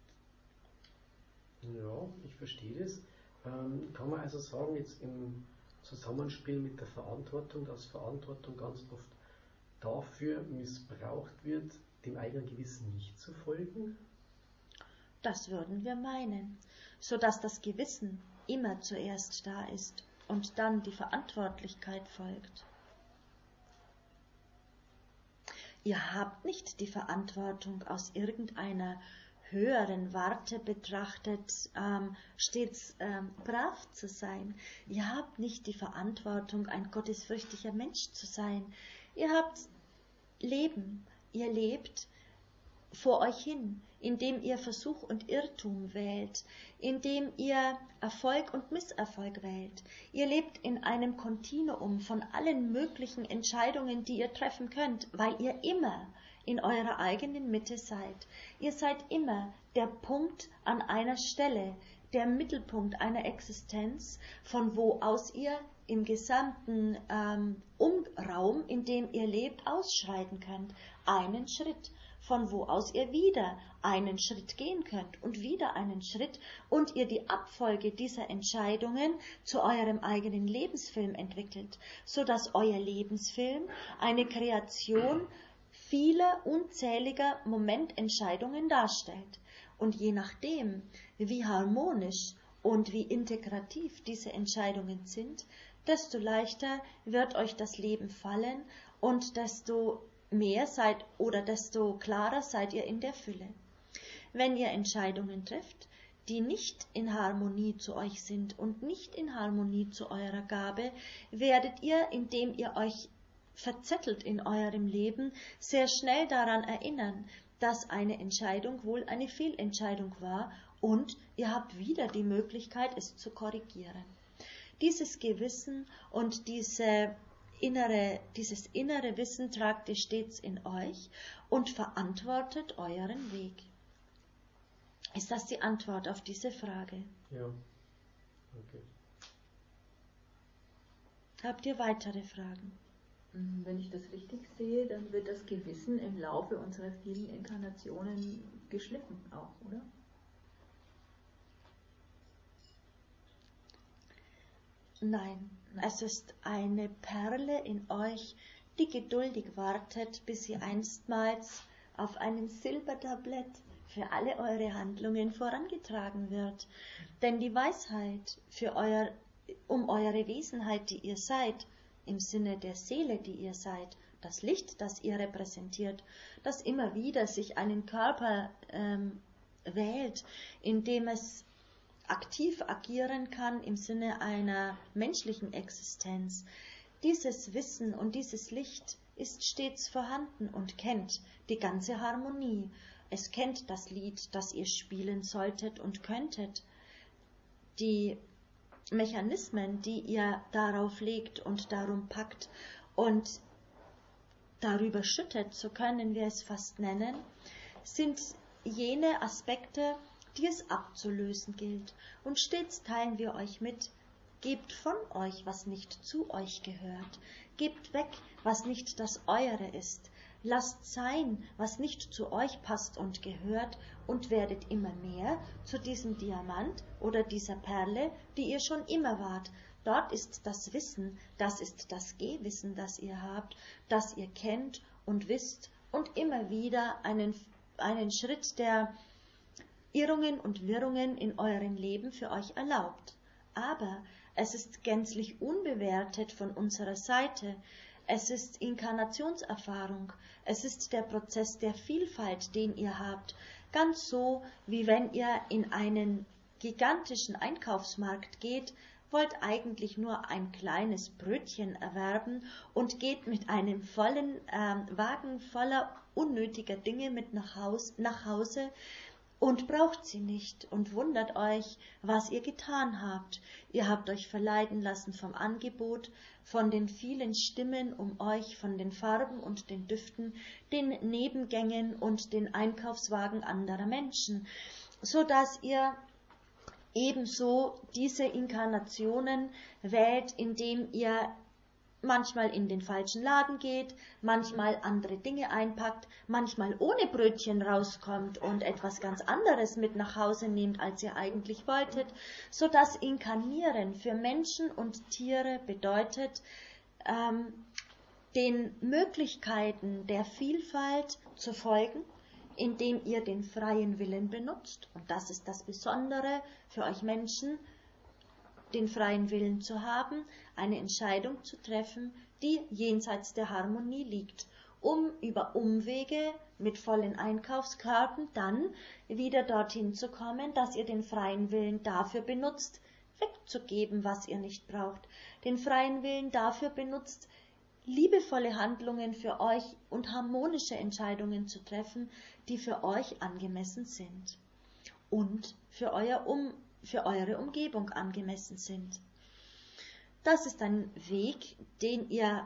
Ja, ich verstehe das. Ähm, kann man also sagen, jetzt im Zusammenspiel mit der Verantwortung, dass Verantwortung ganz oft dafür missbraucht wird, dem eigenen Gewissen nicht zu folgen? Das würden wir meinen, so dass das Gewissen immer zuerst da ist und dann die Verantwortlichkeit folgt. Ihr habt nicht die Verantwortung, aus irgendeiner höheren Warte betrachtet, ähm, stets ähm, brav zu sein. Ihr habt nicht die Verantwortung, ein gottesfürchtiger Mensch zu sein. Ihr habt Leben. Ihr lebt vor euch hin, indem ihr Versuch und Irrtum wählt, indem ihr Erfolg und Misserfolg wählt. Ihr lebt in einem Kontinuum von allen möglichen Entscheidungen, die ihr treffen könnt, weil ihr immer in eurer eigenen Mitte seid. Ihr seid immer der Punkt an einer Stelle, der Mittelpunkt einer Existenz, von wo aus ihr im gesamten ähm, Umraum, in dem ihr lebt, ausschreiten könnt. Einen Schritt, von wo aus ihr wieder einen Schritt gehen könnt und wieder einen Schritt und ihr die Abfolge dieser Entscheidungen zu eurem eigenen Lebensfilm entwickelt, so dass euer Lebensfilm eine Kreation vieler unzähliger Momententscheidungen darstellt. Und je nachdem, wie harmonisch und wie integrativ diese Entscheidungen sind, desto leichter wird euch das Leben fallen und desto mehr seid oder desto klarer seid ihr in der Fülle. Wenn ihr Entscheidungen trefft, die nicht in Harmonie zu euch sind und nicht in Harmonie zu eurer Gabe, werdet ihr, indem ihr euch verzettelt in eurem Leben, sehr schnell daran erinnern, dass eine Entscheidung wohl eine Fehlentscheidung war und ihr habt wieder die Möglichkeit, es zu korrigieren. Dieses Gewissen und diese innere, dieses innere Wissen tragt ihr stets in euch und verantwortet euren Weg. Ist das die Antwort auf diese Frage? Ja, okay. Habt ihr weitere Fragen? Wenn ich das richtig sehe, dann wird das Gewissen im Laufe unserer vielen Inkarnationen geschliffen auch, oder? Nein, es ist eine Perle in euch, die geduldig wartet, bis sie einstmals auf einem Silbertablett für alle eure Handlungen vorangetragen wird. Denn die Weisheit für euer, um eure Wesenheit, die ihr seid, im Sinne der Seele, die ihr seid, das Licht, das ihr repräsentiert, das immer wieder sich einen Körper ähm, wählt, in dem es aktiv agieren kann im Sinne einer menschlichen Existenz. Dieses Wissen und dieses Licht ist stets vorhanden und kennt die ganze Harmonie. Es kennt das Lied, das ihr spielen solltet und könntet. Die Mechanismen, die ihr darauf legt und darum packt und darüber schüttet, so können wir es fast nennen, sind jene Aspekte, die es abzulösen gilt. Und stets teilen wir euch mit, gebt von euch, was nicht zu euch gehört, gebt weg, was nicht das eure ist, lasst sein, was nicht zu euch passt und gehört, und werdet immer mehr zu diesem Diamant oder dieser Perle, die ihr schon immer wart. Dort ist das Wissen, das ist das Gehwissen, das ihr habt, das ihr kennt und wisst und immer wieder einen, einen Schritt der Irrungen und Wirrungen in eurem Leben für euch erlaubt. Aber es ist gänzlich unbewertet von unserer Seite. Es ist Inkarnationserfahrung. Es ist der Prozess der Vielfalt, den ihr habt. Ganz so, wie wenn ihr in einen gigantischen Einkaufsmarkt geht, wollt eigentlich nur ein kleines Brötchen erwerben und geht mit einem vollen ähm, Wagen voller unnötiger Dinge mit nach, Haus, nach Hause, und braucht sie nicht und wundert euch, was ihr getan habt. Ihr habt euch verleiten lassen vom Angebot, von den vielen Stimmen um euch, von den Farben und den Düften, den Nebengängen und den Einkaufswagen anderer Menschen, so dass ihr ebenso diese Inkarnationen wählt, indem ihr manchmal in den falschen Laden geht, manchmal andere Dinge einpackt, manchmal ohne Brötchen rauskommt und etwas ganz anderes mit nach Hause nehmt, als ihr eigentlich wolltet, so dass Inkarnieren für Menschen und Tiere bedeutet, ähm, den Möglichkeiten der Vielfalt zu folgen, indem ihr den freien Willen benutzt. Und das ist das Besondere für euch Menschen, den freien Willen zu haben, eine Entscheidung zu treffen, die jenseits der Harmonie liegt, um über Umwege mit vollen Einkaufskarten dann wieder dorthin zu kommen, dass ihr den freien Willen dafür benutzt, wegzugeben, was ihr nicht braucht, den freien Willen dafür benutzt, liebevolle Handlungen für euch und harmonische Entscheidungen zu treffen, die für euch angemessen sind und für euer um für eure Umgebung angemessen sind. Das ist ein Weg, den ihr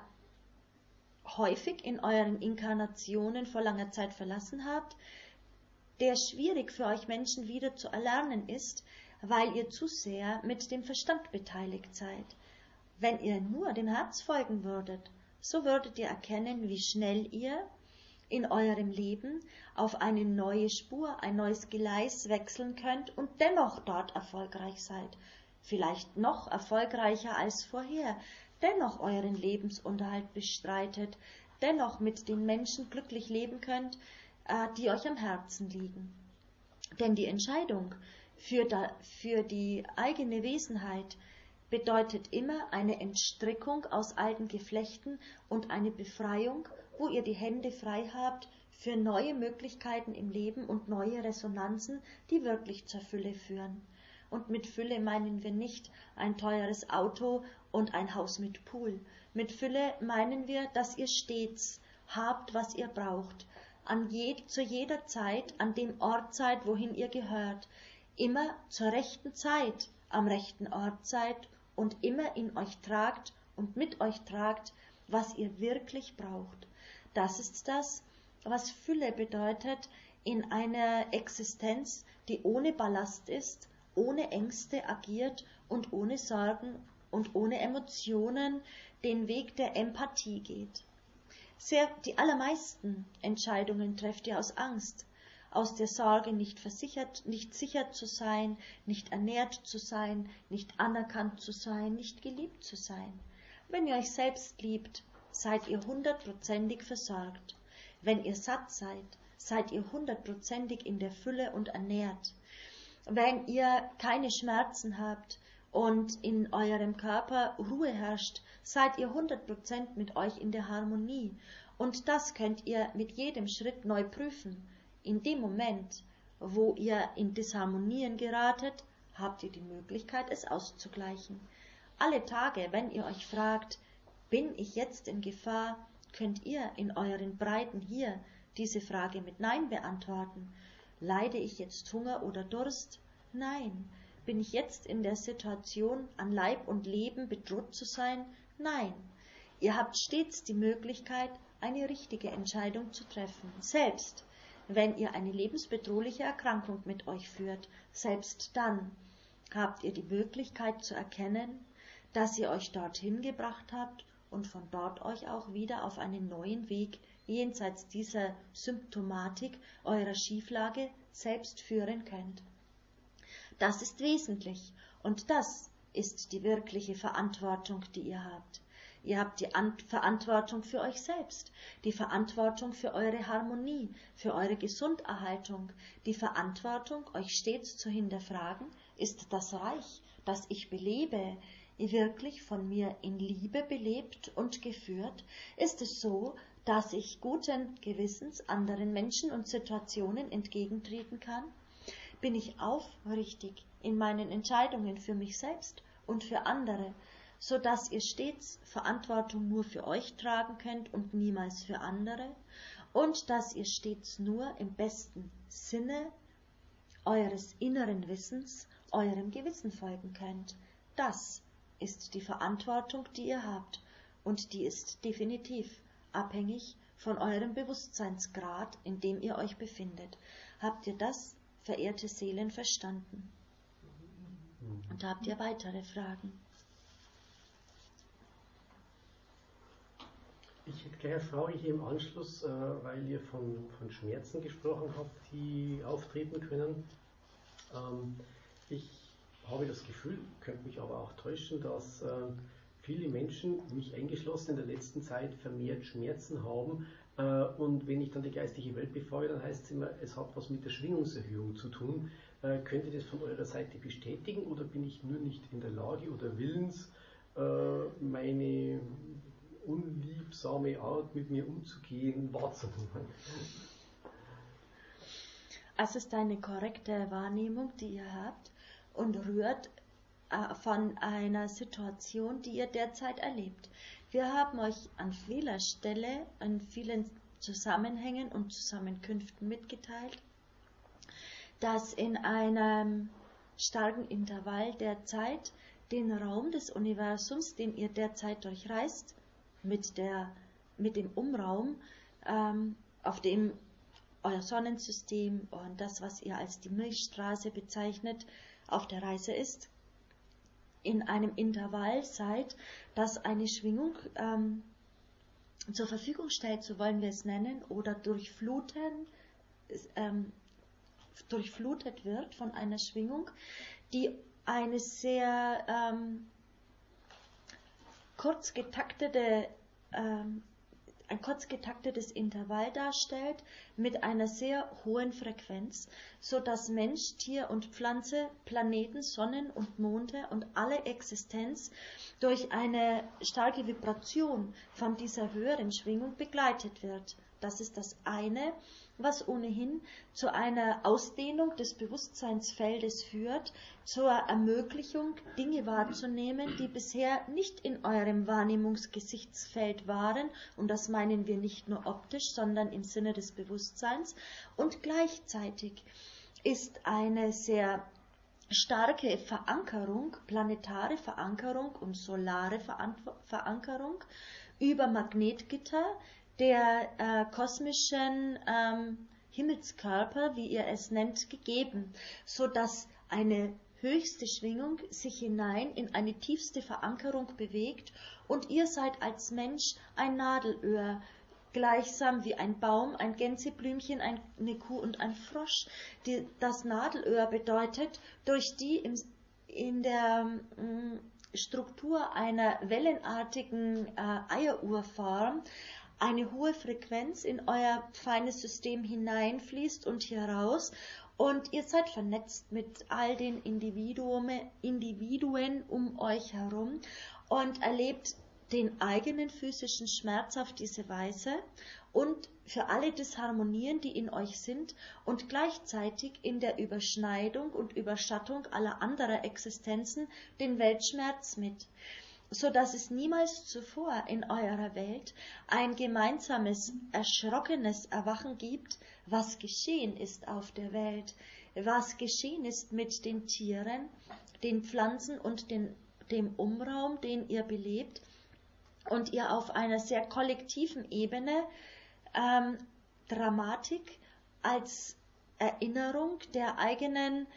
häufig in euren Inkarnationen vor langer Zeit verlassen habt, der schwierig für euch Menschen wieder zu erlernen ist, weil ihr zu sehr mit dem Verstand beteiligt seid. Wenn ihr nur dem Herz folgen würdet, so würdet ihr erkennen, wie schnell ihr in eurem Leben auf eine neue Spur, ein neues Gleis wechseln könnt und dennoch dort erfolgreich seid. Vielleicht noch erfolgreicher als vorher, dennoch euren Lebensunterhalt bestreitet, dennoch mit den Menschen glücklich leben könnt, die euch am Herzen liegen. Denn die Entscheidung für, da, für die eigene Wesenheit bedeutet immer eine Entstrickung aus alten Geflechten und eine Befreiung, wo ihr die Hände frei habt für neue Möglichkeiten im Leben und neue Resonanzen, die wirklich zur Fülle führen. Und mit Fülle meinen wir nicht ein teures Auto und ein Haus mit Pool. Mit Fülle meinen wir, dass ihr stets habt, was ihr braucht, an je, zu jeder Zeit, an dem Ort seid, wohin ihr gehört, immer zur rechten Zeit, am rechten Ort seid und immer in euch tragt und mit euch tragt, was ihr wirklich braucht. Das ist das, was Fülle bedeutet, in einer Existenz, die ohne Ballast ist, ohne Ängste agiert und ohne Sorgen und ohne Emotionen den Weg der Empathie geht. Sehr, die allermeisten Entscheidungen trefft ihr aus Angst, aus der Sorge, nicht versichert, nicht sicher zu sein, nicht ernährt zu sein, nicht anerkannt zu sein, nicht geliebt zu sein. Wenn ihr euch selbst liebt, seid ihr hundertprozentig versorgt. Wenn ihr satt seid, seid ihr hundertprozentig in der Fülle und ernährt. Wenn ihr keine Schmerzen habt und in eurem Körper Ruhe herrscht, seid ihr hundert Prozent mit euch in der Harmonie. Und das könnt ihr mit jedem Schritt neu prüfen. In dem Moment, wo ihr in Disharmonien geratet, habt ihr die Möglichkeit, es auszugleichen. Alle Tage, wenn ihr euch fragt, bin ich jetzt in Gefahr, könnt ihr in euren Breiten hier diese Frage mit Nein beantworten. Leide ich jetzt Hunger oder Durst? Nein. Bin ich jetzt in der Situation, an Leib und Leben bedroht zu sein? Nein. Ihr habt stets die Möglichkeit, eine richtige Entscheidung zu treffen. Selbst wenn ihr eine lebensbedrohliche Erkrankung mit euch führt, selbst dann habt ihr die Möglichkeit zu erkennen, dass ihr euch dorthin gebracht habt und von dort euch auch wieder auf einen neuen Weg jenseits dieser Symptomatik eurer Schieflage selbst führen könnt. Das ist wesentlich und das ist die wirkliche Verantwortung, die ihr habt. Ihr habt die An- Verantwortung für euch selbst, die Verantwortung für eure Harmonie, für eure Gesunderhaltung, die Verantwortung, euch stets zu hinterfragen, ist das Reich, das ich belebe, wirklich von mir in Liebe belebt und geführt? Ist es so, dass ich guten Gewissens anderen Menschen und Situationen entgegentreten kann? Bin ich aufrichtig in meinen Entscheidungen für mich selbst und für andere, so dass ihr stets Verantwortung nur für euch tragen könnt und niemals für andere, und dass ihr stets nur im besten Sinne eures inneren Wissens eurem Gewissen folgen könnt? Das ist die Verantwortung, die ihr habt, und die ist definitiv abhängig von eurem Bewusstseinsgrad, in dem ihr euch befindet. Habt ihr das, verehrte Seelen, verstanden? Und habt ihr weitere Fragen? Ich hätte gleich eine Frage hier im Anschluss, äh, weil ihr von, von Schmerzen gesprochen habt, die auftreten können. Ähm, ich habe das Gefühl, könnte mich aber auch täuschen, dass äh, viele Menschen, mich eingeschlossen, in der letzten Zeit vermehrt Schmerzen haben. Äh, und wenn ich dann die geistige Welt befrage, dann heißt es immer, es hat was mit der Schwingungserhöhung zu tun. Äh, könnt ihr das von eurer Seite bestätigen oder bin ich nur nicht in der Lage oder willens, äh, meine unliebsame Art, mit mir umzugehen, wahrzunehmen? Es ist eine korrekte Wahrnehmung, die ihr habt und rührt äh, von einer Situation, die ihr derzeit erlebt. Wir haben euch an vieler Stelle, an vielen Zusammenhängen und Zusammenkünften mitgeteilt, dass in einem starken Intervall der Zeit den Raum des Universums, den ihr derzeit durchreist, mit, der, mit dem Umraum, ähm, auf dem euer Sonnensystem und das, was ihr als die Milchstraße bezeichnet, auf der Reise ist, in einem Intervall seid, das eine Schwingung ähm, zur Verfügung stellt, so wollen wir es nennen, oder durchfluten, ähm, durchflutet wird von einer Schwingung, die eine sehr ähm, kurz getaktete, ähm, ein kurz getaktetes Intervall darstellt mit einer sehr hohen Frequenz, so dass Mensch, Tier und Pflanze, Planeten, Sonnen und Monde und alle Existenz durch eine starke Vibration von dieser höheren Schwingung begleitet wird. Das ist das eine, was ohnehin zu einer Ausdehnung des Bewusstseinsfeldes führt, zur Ermöglichung, Dinge wahrzunehmen, die bisher nicht in eurem Wahrnehmungsgesichtsfeld waren, und das meinen wir nicht nur optisch, sondern im Sinne des Bewusstseins, und gleichzeitig ist eine sehr starke Verankerung, planetare Verankerung und solare Verankerung über Magnetgitter der äh, kosmischen ähm, Himmelskörper, wie ihr es nennt, gegeben, so dass eine höchste Schwingung sich hinein in eine tiefste Verankerung bewegt und ihr seid als Mensch ein Nadelöhr, gleichsam wie ein Baum, ein Gänseblümchen, eine Kuh und ein Frosch. Die, das Nadelöhr bedeutet, durch die im, in der mh, Struktur einer wellenartigen äh, Eieruhrform eine hohe Frequenz in euer feines System hineinfließt und hier raus. Und ihr seid vernetzt mit all den Individuen, Individuen um euch herum und erlebt den eigenen physischen Schmerz auf diese Weise und für alle Disharmonien, die in euch sind und gleichzeitig in der Überschneidung und Überschattung aller anderer Existenzen den Weltschmerz mit, so dass es niemals zuvor in eurer Welt ein gemeinsames, erschrockenes Erwachen gibt, was geschehen ist auf der Welt, was geschehen ist mit den Tieren, den Pflanzen und den, dem Umraum, den ihr belebt, und ihr auf einer sehr kollektiven Ebene ähm, Dramatik als Erinnerung der eigenen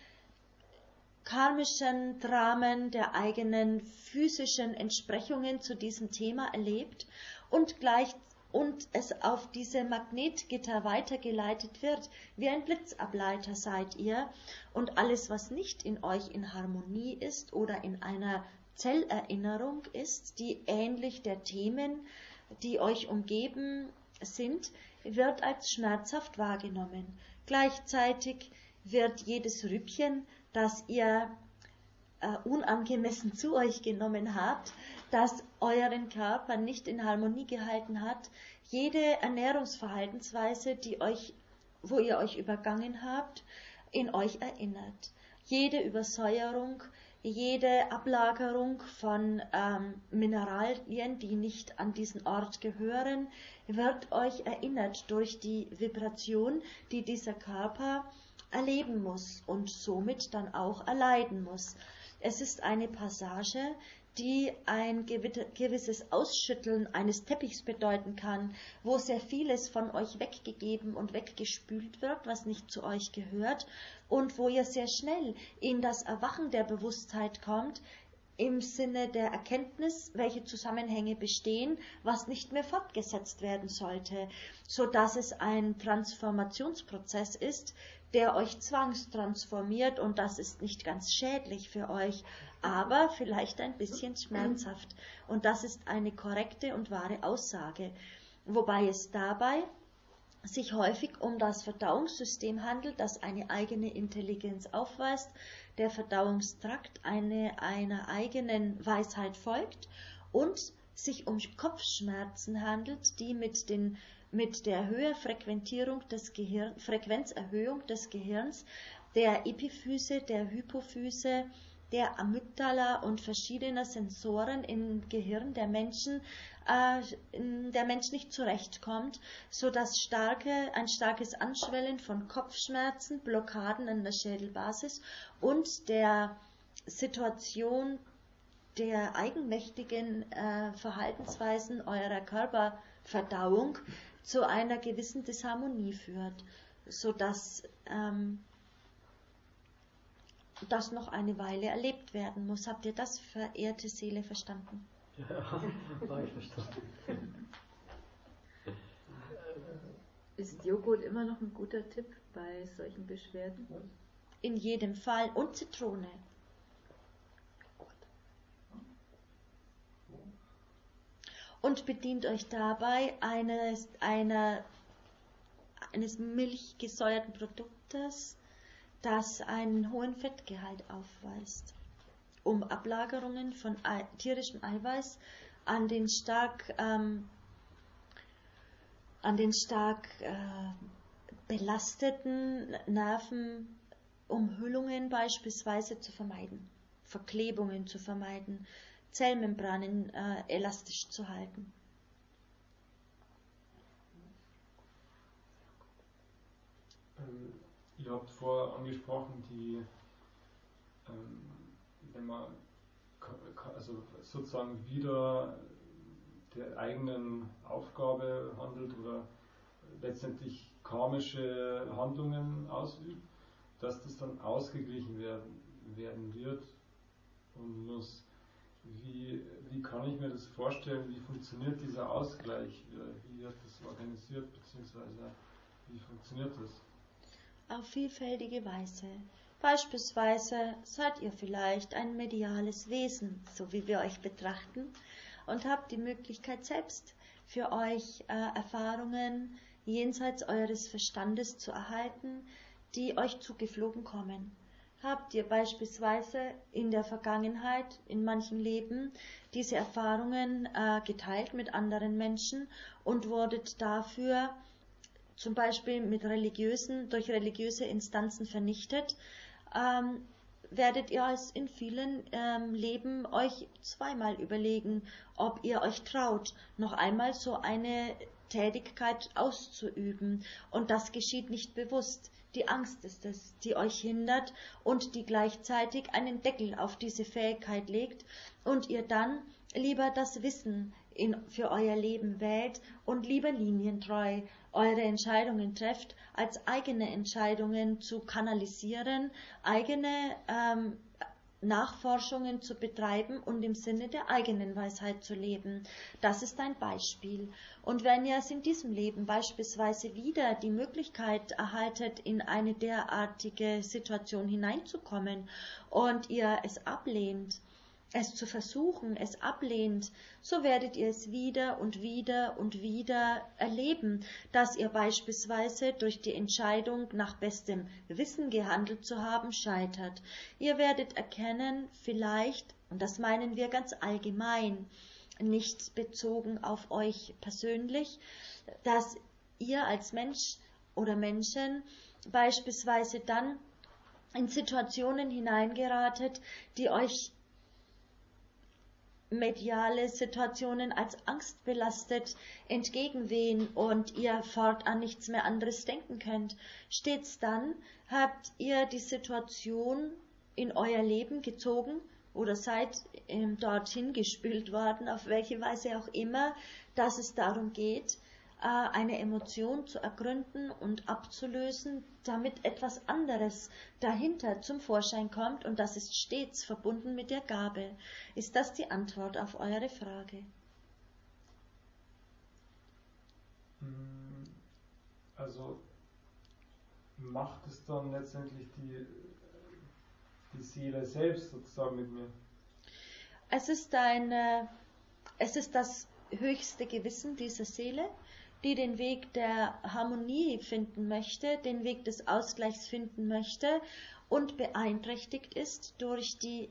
karmischen Dramen, der eigenen physischen Entsprechungen zu diesem Thema erlebt und gleich und es auf diese Magnetgitter weitergeleitet wird. Wie ein Blitzableiter seid ihr, und alles, was nicht in euch in Harmonie ist oder in einer Zellerinnerung ist, die ähnlich der Themen, die euch umgeben sind, wird als schmerzhaft wahrgenommen. Gleichzeitig wird jedes Rübchen, das ihr äh, unangemessen zu euch genommen habt, das euren Körper nicht in Harmonie gehalten hat, jede Ernährungsverhaltensweise, die euch, wo ihr euch übergangen habt, in euch erinnert. Jede Übersäuerung, jede Ablagerung von ähm, Mineralien, die nicht an diesen Ort gehören, wird euch erinnert durch die Vibration, die dieser Körper erleben muss und somit dann auch erleiden muss. Es ist eine Passage, die ein gewisses Ausschütteln eines Teppichs bedeuten kann, wo sehr vieles von euch weggegeben und weggespült wird, was nicht zu euch gehört, und wo ihr sehr schnell in das Erwachen der Bewusstheit kommt, im Sinne der Erkenntnis, welche Zusammenhänge bestehen, was nicht mehr fortgesetzt werden sollte, so dass es ein Transformationsprozess ist, der euch zwangstransformiert, und das ist nicht ganz schädlich für euch, aber vielleicht ein bisschen schmerzhaft. Und das ist eine korrekte und wahre Aussage, wobei es dabei sich häufig um das Verdauungssystem handelt, das eine eigene Intelligenz aufweist, der Verdauungstrakt eine, einer eigenen Weisheit folgt und sich um Kopfschmerzen handelt, die mit, den, mit der höheren Frequentierung des Gehirn, Frequenzerhöhung des Gehirns, der Epiphyse, der Hypophyse, der Amygdala und verschiedener Sensoren im Gehirn der Menschen, äh, der Mensch nicht zurechtkommt, so dass starke, ein starkes Anschwellen von Kopfschmerzen, Blockaden an der Schädelbasis und der Situation der eigenmächtigen äh, Verhaltensweisen eurer Körperverdauung zu einer gewissen Disharmonie führt, so dass ähm, das noch eine Weile erlebt werden muss. Habt ihr das, verehrte Seele, verstanden? Ja, habe ich verstanden. Ist Joghurt immer noch ein guter Tipp bei solchen Beschwerden? In jedem Fall. Und Zitrone. Und bedient euch dabei eines, einer, eines milchgesäuerten Produktes, das einen hohen Fettgehalt aufweist, um Ablagerungen von Ei, tierischem Eiweiß an den stark, ähm, an den stark äh, belasteten Nervenumhüllungen beispielsweise zu vermeiden, Verklebungen zu vermeiden, Zellmembranen äh, elastisch zu halten. Ähm, ihr habt vorher angesprochen, die, ähm, wenn man also sozusagen wieder der eigenen Aufgabe handelt oder letztendlich karmische Handlungen ausübt, dass das dann ausgeglichen werden, werden wird und muss. Wie, wie kann ich mir das vorstellen? Wie funktioniert dieser Ausgleich? Wie wird das organisiert, beziehungsweise wie funktioniert das? Auf vielfältige Weise. Beispielsweise seid ihr vielleicht ein mediales Wesen, so wie wir euch betrachten, und habt die Möglichkeit selbst für euch äh, Erfahrungen jenseits eures Verstandes zu erhalten, die euch zugeflogen kommen. Habt ihr beispielsweise in der Vergangenheit, in manchen Leben, diese Erfahrungen äh, geteilt mit anderen Menschen und wurdet dafür zum Beispiel mit religiösen, durch religiöse Instanzen vernichtet, ähm, werdet ihr es in vielen ähm, Leben euch zweimal überlegen, ob ihr euch traut, noch einmal so eine Tätigkeit auszuüben. Und das geschieht nicht bewusst. Die Angst ist es, die euch hindert und die gleichzeitig einen Deckel auf diese Fähigkeit legt und ihr dann lieber das Wissen in, für euer Leben wählt und lieber linientreu eure Entscheidungen trefft, als eigene Entscheidungen zu kanalisieren, eigene ähm, Nachforschungen zu betreiben und im Sinne der eigenen Weisheit zu leben. Das ist ein Beispiel. Und wenn ihr es in diesem Leben beispielsweise wieder die Möglichkeit erhaltet, in eine derartige Situation hineinzukommen und ihr es ablehnt, es zu versuchen, es ablehnt, so werdet ihr es wieder und wieder und wieder erleben, dass ihr beispielsweise durch die Entscheidung nach bestem Wissen gehandelt zu haben scheitert. Ihr werdet erkennen, vielleicht, und das meinen wir ganz allgemein, nicht bezogen auf euch persönlich, dass ihr als Mensch oder Menschen beispielsweise dann in Situationen hineingeratet, die euch mediale Situationen als angstbelastet entgegenwehen und ihr fortan nichts mehr anderes denken könnt. Stets dann habt ihr die Situation in euer Leben gezogen oder seid ähm, dorthin gespült worden, auf welche Weise auch immer, dass es darum geht, äh, eine Emotion zu ergründen und abzulösen, damit etwas anderes dahinter zum Vorschein kommt, und das ist stets verbunden mit der Gabe. Ist das die Antwort auf eure Frage? Also macht es dann letztendlich die, die Seele selbst sozusagen mit mir? Es ist eine, es ist das höchste Gewissen dieser Seele, die den Weg der Harmonie finden möchte, den Weg des Ausgleichs finden möchte und beeinträchtigt ist durch die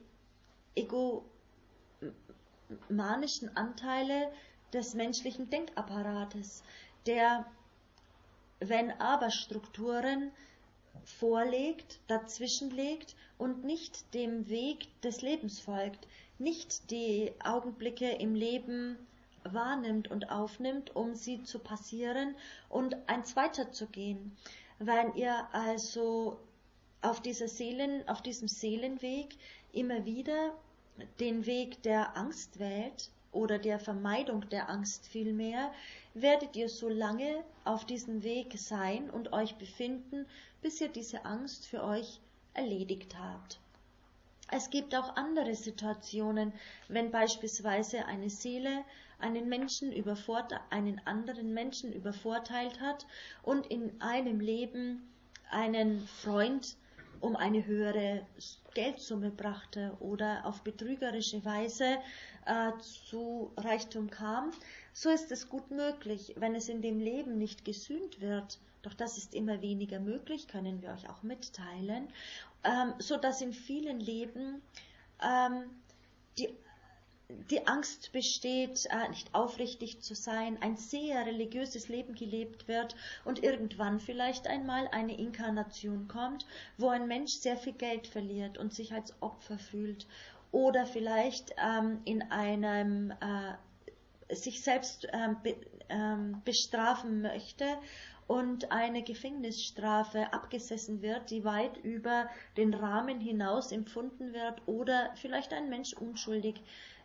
egomanischen Anteile des menschlichen Denkapparates, der, wenn aber Strukturen vorlegt, dazwischenlegt und nicht dem Weg des Lebens folgt, nicht die Augenblicke im Leben wahrnimmt und aufnimmt, um sie zu passieren und eins weiterzugehen. Wenn ihr also auf dieser Seelen, auf diesem Seelenweg immer wieder den Weg der Angst wählt oder der Vermeidung der Angst vielmehr, werdet ihr so lange auf diesem Weg sein und euch befinden, bis ihr diese Angst für euch erledigt habt. Es gibt auch andere Situationen, wenn beispielsweise eine Seele einen Menschen übervorteilt, einen anderen Menschen übervorteilt hat und in einem Leben einen Freund um eine höhere Geldsumme brachte oder auf betrügerische Weise äh, zu Reichtum kam, so ist es gut möglich, wenn es in dem Leben nicht gesühnt wird, doch das ist immer weniger möglich, können wir euch auch mitteilen, ähm, so dass in vielen Leben ähm, die die Angst besteht, äh, nicht aufrichtig zu sein, ein sehr religiöses Leben gelebt wird und irgendwann vielleicht einmal eine Inkarnation kommt, wo ein Mensch sehr viel Geld verliert und sich als Opfer fühlt oder vielleicht ähm, in einem äh, sich selbst ähm, be, ähm, bestrafen möchte und eine Gefängnisstrafe abgesessen wird, die weit über den Rahmen hinaus empfunden wird, oder vielleicht ein Mensch unschuldig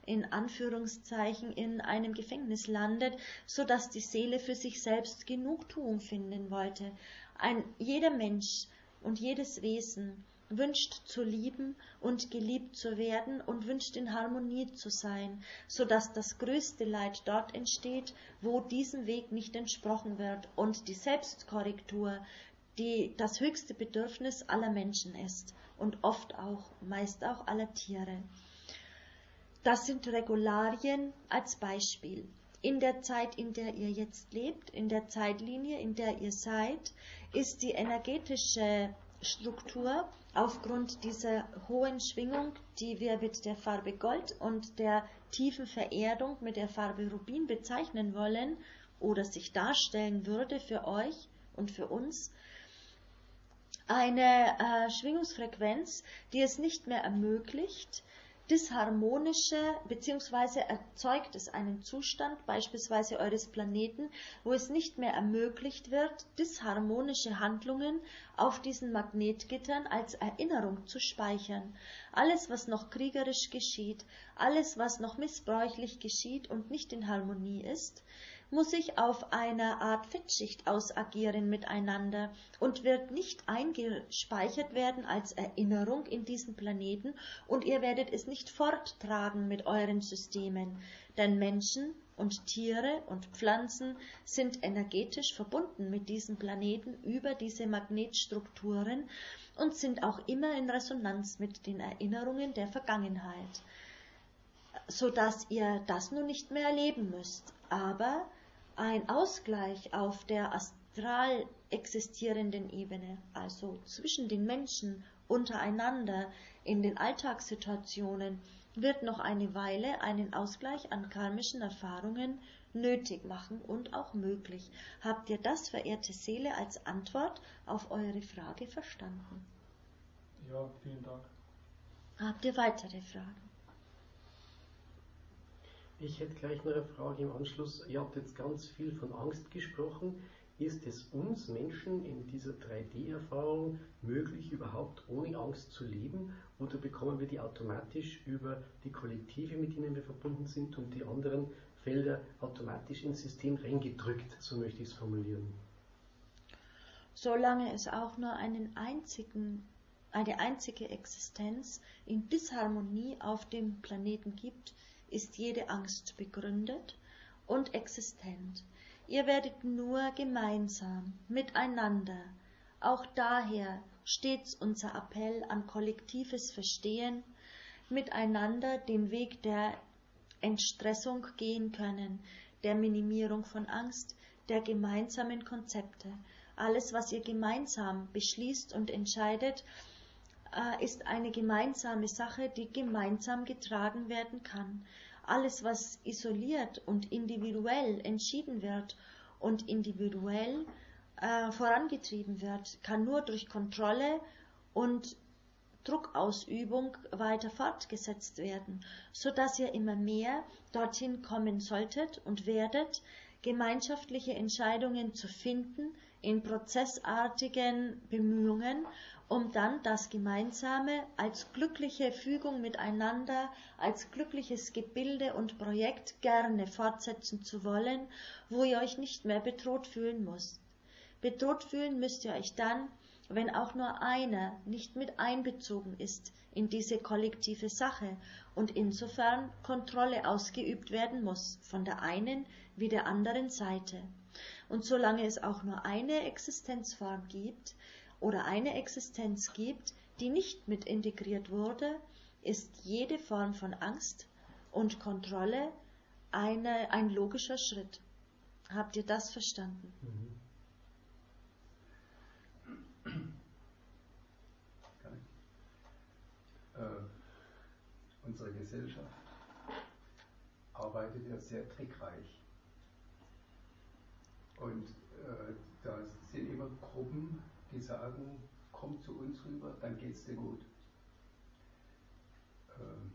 in Anführungszeichen in einem Gefängnis landet, so dass die Seele für sich selbst Genugtuung finden wollte. Ein, jeder Mensch und jedes Wesen wünscht zu lieben und geliebt zu werden und wünscht in Harmonie zu sein, so dass das größte Leid dort entsteht, wo diesem Weg nicht entsprochen wird und die Selbstkorrektur, die das höchste Bedürfnis aller Menschen ist und oft auch, meist auch aller Tiere. Das sind Regularien als Beispiel. In der Zeit, in der ihr jetzt lebt, in der Zeitlinie, in der ihr seid, ist die energetische Struktur aufgrund dieser hohen Schwingung, die wir mit der Farbe Gold und der tiefen Vererdung mit der Farbe Rubin bezeichnen wollen oder sich darstellen würde für euch und für uns, eine äh, Schwingungsfrequenz, die es nicht mehr ermöglicht, disharmonische, beziehungsweise erzeugt es einen Zustand, beispielsweise eures Planeten, wo es nicht mehr ermöglicht wird, disharmonische Handlungen auf diesen Magnetgittern als Erinnerung zu speichern. Alles, was noch kriegerisch geschieht, alles, was noch missbräuchlich geschieht und nicht in Harmonie ist, muss sich auf einer Art Fettschicht ausagieren miteinander und wird nicht eingespeichert werden als Erinnerung in diesen Planeten und ihr werdet es nicht forttragen mit euren Systemen, denn Menschen und Tiere und Pflanzen sind energetisch verbunden mit diesen Planeten über diese Magnetstrukturen und sind auch immer in Resonanz mit den Erinnerungen der Vergangenheit, sodass ihr das nun nicht mehr erleben müsst, aber ein Ausgleich auf der astral existierenden Ebene, also zwischen den Menschen untereinander in den Alltagssituationen, wird noch eine Weile einen Ausgleich an karmischen Erfahrungen nötig machen und auch möglich. Habt ihr das, verehrte Seele, als Antwort auf eure Frage verstanden? Ja, vielen Dank. Habt ihr weitere Fragen? Ich hätte gleich noch eine Frage im Anschluss. Ihr habt jetzt ganz viel von Angst gesprochen. Ist es uns Menschen in dieser drei D-Erfahrung möglich, überhaupt ohne Angst zu leben? Oder bekommen wir die automatisch über die Kollektive, mit denen wir verbunden sind, und die anderen Felder automatisch ins System reingedrückt? So möchte ich es formulieren. Solange es auch nur einen einzigen, eine einzige Existenz in Disharmonie auf dem Planeten gibt, ist jede Angst begründet und existent. Ihr werdet nur gemeinsam, miteinander, auch daher stets unser Appell an kollektives Verstehen, miteinander den Weg der Entstressung gehen können, der Minimierung von Angst, der gemeinsamen Konzepte. Alles, was ihr gemeinsam beschließt und entscheidet, ist eine gemeinsame Sache, die gemeinsam getragen werden kann. Alles, was isoliert und individuell entschieden wird und individuell äh, vorangetrieben wird, kann nur durch Kontrolle und Druckausübung weiter fortgesetzt werden, so dass ihr immer mehr dorthin kommen solltet und werdet, gemeinschaftliche Entscheidungen zu finden in prozessartigen Bemühungen, um dann das Gemeinsame als glückliche Fügung miteinander, als glückliches Gebilde und Projekt gerne fortsetzen zu wollen, wo ihr euch nicht mehr bedroht fühlen müsst. Bedroht fühlen müsst ihr euch dann, wenn auch nur einer nicht mit einbezogen ist in diese kollektive Sache und insofern Kontrolle ausgeübt werden muss, von der einen wie der anderen Seite. Und solange es auch nur eine Existenzform gibt, oder eine Existenz gibt, die nicht mit integriert wurde, ist jede Form von Angst und Kontrolle eine, ein logischer Schritt. Habt ihr das verstanden? Mhm. Äh, unsere Gesellschaft arbeitet ja sehr trickreich. Und äh, da sind immer Gruppen, die sagen, komm zu uns rüber, dann geht's dir gut. Ähm,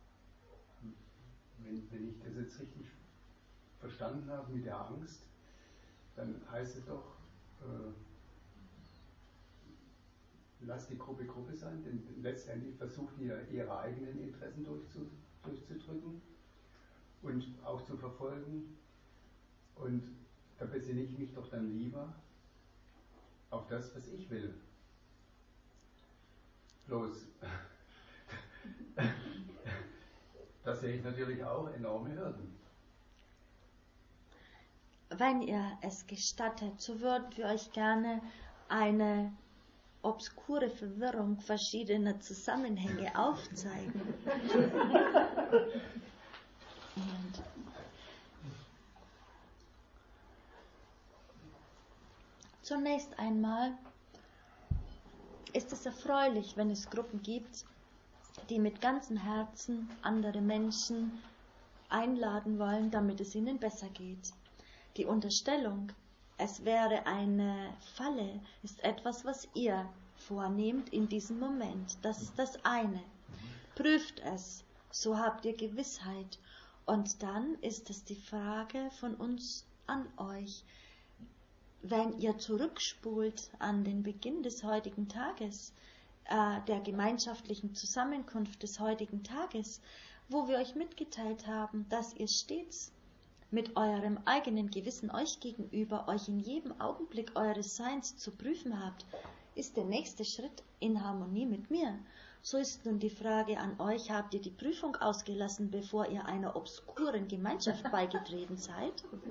wenn, wenn ich das jetzt richtig verstanden habe mit der Angst, dann heißt es doch, äh, lass die Gruppe Gruppe sein, denn letztendlich versucht ihr ihre eigenen Interessen durchzu, durchzudrücken und auch zu verfolgen. Und da besinne ich mich doch dann lieber auf das, was ich will. Bloß, da sehe ich natürlich auch enorme Hürden. Wenn ihr es gestattet, so würden wir euch gerne eine obskure Verwirrung verschiedener Zusammenhänge aufzeigen. Moment. Zunächst einmal ist es erfreulich, wenn es Gruppen gibt, die mit ganzem Herzen andere Menschen einladen wollen, damit es ihnen besser geht. Die Unterstellung, es wäre eine Falle, ist etwas, was ihr vornehmt in diesem Moment. Das ist das eine. Prüft es, so habt ihr Gewissheit. Und dann ist es die Frage von uns an euch. Wenn ihr zurückspult an den Beginn des heutigen Tages, äh, der gemeinschaftlichen Zusammenkunft des heutigen Tages, wo wir euch mitgeteilt haben, dass ihr stets mit eurem eigenen Gewissen euch gegenüber, euch in jedem Augenblick eures Seins zu prüfen habt, ist der nächste Schritt in Harmonie mit mir. So ist nun die Frage an euch, habt ihr die Prüfung ausgelassen, bevor ihr einer obskuren Gemeinschaft beigetreten seid?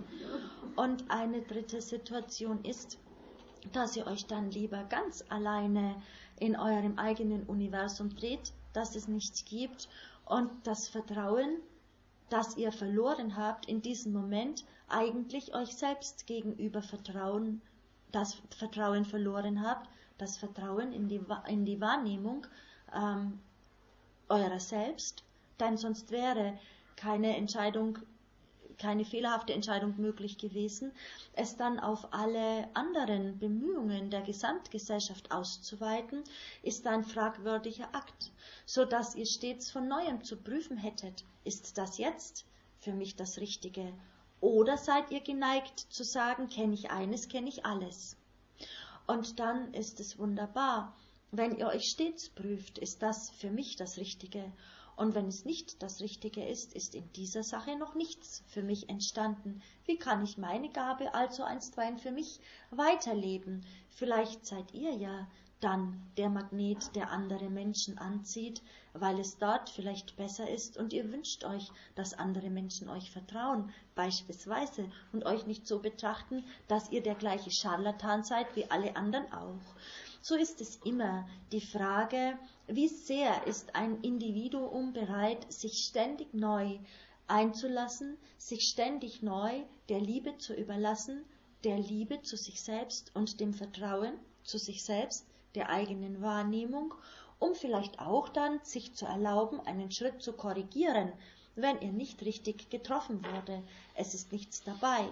Und eine dritte Situation ist, dass ihr euch dann lieber ganz alleine in eurem eigenen Universum dreht, das es nicht gibt, und das Vertrauen, das ihr verloren habt, in diesem Moment eigentlich euch selbst gegenüber Vertrauen, das Vertrauen verloren habt, das Vertrauen in die, in die Wahrnehmung ähm, eurer selbst, denn sonst wäre keine Entscheidung, keine fehlerhafte Entscheidung möglich gewesen, es dann auf alle anderen Bemühungen der Gesamtgesellschaft auszuweiten, ist ein fragwürdiger Akt, so dass ihr stets von Neuem zu prüfen hättet, ist das jetzt für mich das Richtige? Oder seid ihr geneigt zu sagen, kenne ich eines, kenne ich alles? Und dann ist es wunderbar, wenn ihr euch stets prüft, ist das für mich das Richtige? Und wenn es nicht das Richtige ist, ist in dieser Sache noch nichts für mich entstanden. Wie kann ich meine Gabe also einstweilen für mich weiterleben? Vielleicht seid ihr ja dann der Magnet, der andere Menschen anzieht, weil es dort vielleicht besser ist und ihr wünscht euch, dass andere Menschen euch vertrauen, beispielsweise, und euch nicht so betrachten, dass ihr der gleiche Scharlatan seid wie alle anderen auch. So ist es immer die Frage, wie sehr ist ein Individuum bereit, sich ständig neu einzulassen, sich ständig neu der Liebe zu überlassen, der Liebe zu sich selbst und dem Vertrauen zu sich selbst, der eigenen Wahrnehmung, um vielleicht auch dann sich zu erlauben, einen Schritt zu korrigieren, wenn er nicht richtig getroffen wurde. Es ist nichts dabei.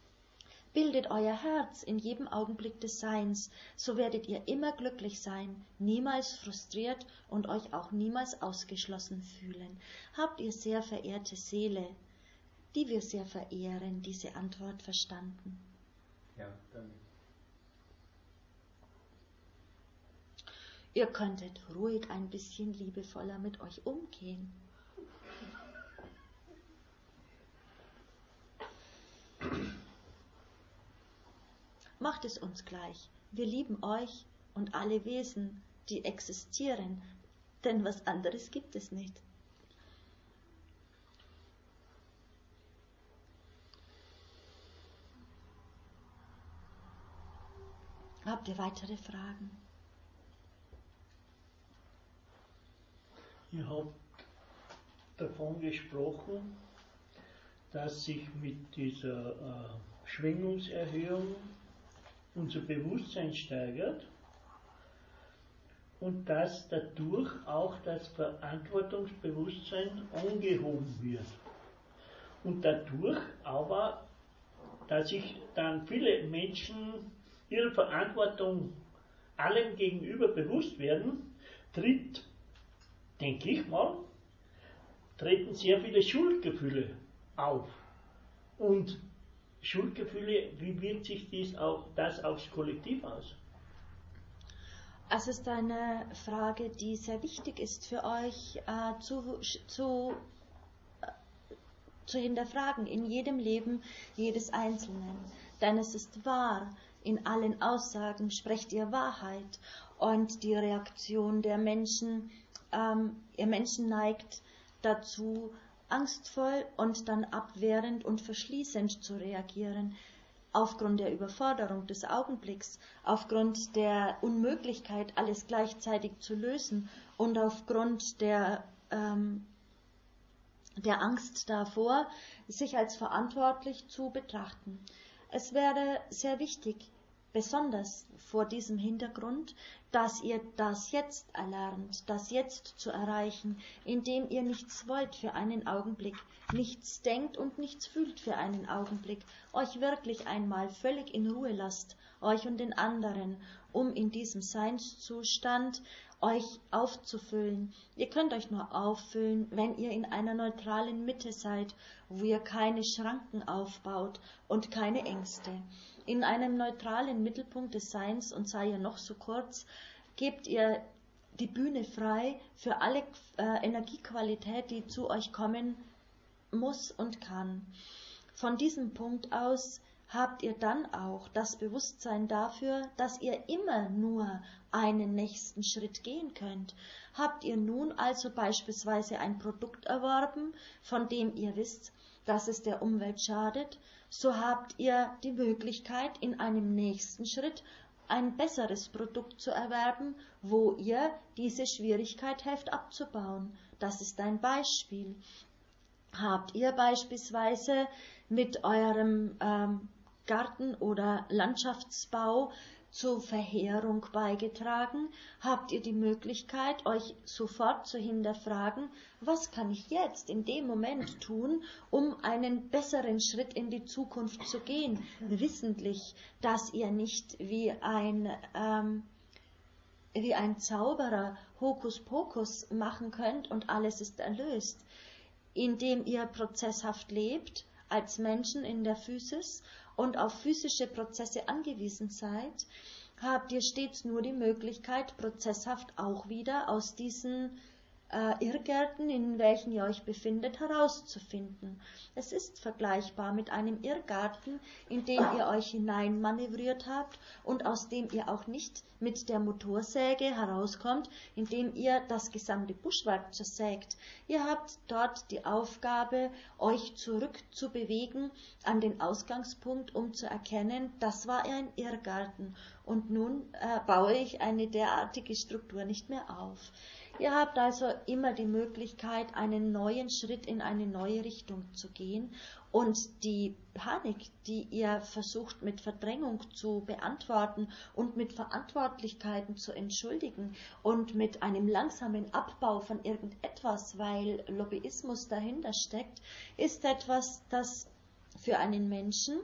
Bildet euer Herz in jedem Augenblick des Seins, so werdet ihr immer glücklich sein, niemals frustriert und euch auch niemals ausgeschlossen fühlen. Habt ihr, sehr verehrte Seele, die wir sehr verehren, diese Antwort verstanden? Ja, danke. Ihr könntet ruhig ein bisschen liebevoller mit euch umgehen. Macht es uns gleich. Wir lieben euch und alle Wesen, die existieren, denn was anderes gibt es nicht. Habt ihr weitere Fragen? Ihr habt davon gesprochen, dass sich mit dieser äh, Schwingungserhöhung unser Bewusstsein steigert und dass dadurch auch das Verantwortungsbewusstsein angehoben wird. Und dadurch aber, dass sich dann viele Menschen ihrer Verantwortung allem gegenüber bewusst werden, tritt, denke ich mal, treten sehr viele Schuldgefühle auf. Und Schuldgefühle, wie wirkt sich dies auf, das aufs Kollektiv aus? Es ist eine Frage, die sehr wichtig ist für euch äh, zu, zu, äh, zu hinterfragen in jedem Leben jedes Einzelnen. Denn es ist wahr, in allen Aussagen sprecht ihr Wahrheit und die Reaktion der Menschen, ähm, ihr Menschen neigt dazu, angstvoll und dann abwehrend und verschließend zu reagieren, aufgrund der Überforderung des Augenblicks, aufgrund der Unmöglichkeit, alles gleichzeitig zu lösen und aufgrund der, ähm, der Angst davor, sich als verantwortlich zu betrachten. Es wäre sehr wichtig, besonders vor diesem Hintergrund, dass ihr das jetzt erlernt, das jetzt zu erreichen, indem ihr nichts wollt für einen Augenblick, nichts denkt und nichts fühlt für einen Augenblick, euch wirklich einmal völlig in Ruhe lasst, euch und den anderen, um in diesem Seinszustand euch aufzufüllen. Ihr könnt euch nur auffüllen, wenn ihr in einer neutralen Mitte seid, wo ihr keine Schranken aufbaut und keine Ängste. In einem neutralen Mittelpunkt des Seins, und sei er noch so kurz, gebt ihr die Bühne frei für alle äh, Energiequalität, die zu euch kommen muss und kann. Von diesem Punkt aus habt ihr dann auch das Bewusstsein dafür, dass ihr immer nur einen nächsten Schritt gehen könnt. Habt ihr nun also beispielsweise ein Produkt erworben, von dem ihr wisst, dass es der Umwelt schadet, so habt ihr die Möglichkeit, in einem nächsten Schritt ein besseres Produkt zu erwerben, wo ihr diese Schwierigkeit helft abzubauen. Das ist ein Beispiel. Habt ihr beispielsweise mit eurem ähm, Garten- oder Landschaftsbau zur Verheerung beigetragen, habt ihr die Möglichkeit, euch sofort zu hinterfragen, was kann ich jetzt in dem Moment tun, um einen besseren Schritt in die Zukunft zu gehen, wissentlich, dass ihr nicht wie ein, ähm, wie ein Zauberer Hokuspokus machen könnt und alles ist erlöst, indem ihr prozesshaft lebt, als Menschen in der Physis und auf physische Prozesse angewiesen seid, habt ihr stets nur die Möglichkeit, prozesshaft auch wieder aus diesen äh, Irrgärten, in welchen ihr euch befindet, herauszufinden. Es ist vergleichbar mit einem Irrgarten, in den ihr euch hineinmanövriert habt und aus dem ihr auch nicht mit der Motorsäge herauskommt, indem ihr das gesamte Buschwerk zersägt. Ihr habt dort die Aufgabe, euch zurückzubewegen an den Ausgangspunkt, um zu erkennen, das war ein Irrgarten und nun äh, baue ich eine derartige Struktur nicht mehr auf. Ihr habt also immer die Möglichkeit, einen neuen Schritt in eine neue Richtung zu gehen und die Panik, die ihr versucht mit Verdrängung zu beantworten und mit Verantwortlichkeiten zu entschuldigen und mit einem langsamen Abbau von irgendetwas, weil Lobbyismus dahinter steckt, ist etwas, das für einen Menschen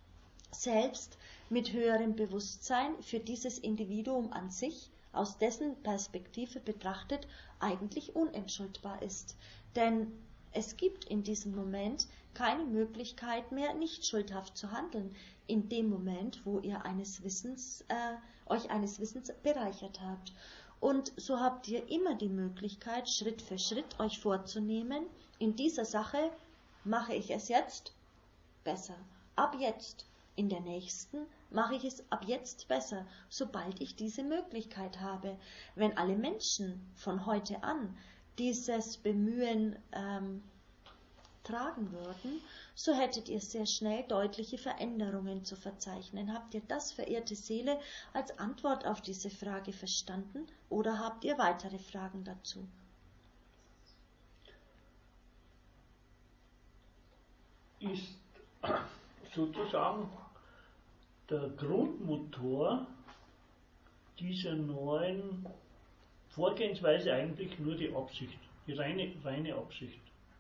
selbst mit höherem Bewusstsein für dieses Individuum an sich, aus dessen Perspektive betrachtet, eigentlich unentschuldbar ist. Denn es gibt in diesem Moment keine Möglichkeit mehr, nicht schuldhaft zu handeln, in dem Moment, wo ihr eines Wissens, äh, euch eines Wissens bereichert habt. Und so habt ihr immer die Möglichkeit, Schritt für Schritt euch vorzunehmen, in dieser Sache mache ich es jetzt besser, ab jetzt. In der nächsten mache ich es ab jetzt besser, sobald ich diese Möglichkeit habe. Wenn alle Menschen von heute an dieses Bemühen ähm, tragen würden, so hättet ihr sehr schnell deutliche Veränderungen zu verzeichnen. Habt ihr das, verehrte Seele, als Antwort auf diese Frage verstanden oder habt ihr weitere Fragen dazu? Ist sozusagen der Grundmotor dieser neuen Vorgehensweise eigentlich nur die Absicht, die reine, reine Absicht.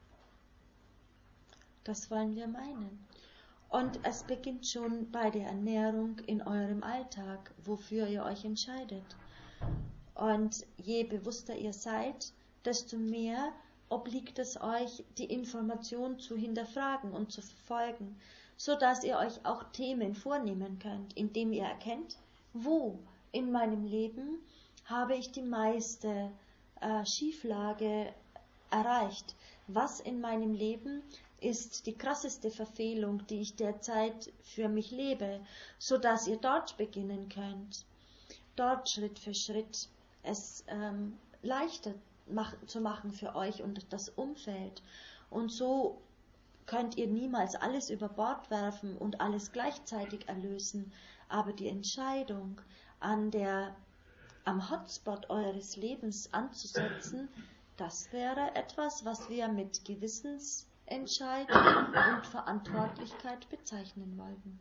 Das wollen wir meinen. Und es beginnt schon bei der Ernährung in eurem Alltag, wofür ihr euch entscheidet. Und je bewusster ihr seid, desto mehr obliegt es euch, die Information zu hinterfragen und zu verfolgen, so dass ihr euch auch Themen vornehmen könnt, indem ihr erkennt, wo in meinem Leben habe ich die meiste äh, Schieflage erreicht, was in meinem Leben ist die krasseste Verfehlung, die ich derzeit für mich lebe, so dass ihr dort beginnen könnt, dort Schritt für Schritt es ähm, leichter mach, zu machen für euch und das Umfeld. Und so könnt ihr niemals alles über Bord werfen und alles gleichzeitig erlösen, aber die Entscheidung, an der, am Hotspot eures Lebens anzusetzen, das wäre etwas, was wir mit Gewissensentscheid und Verantwortlichkeit bezeichnen wollten.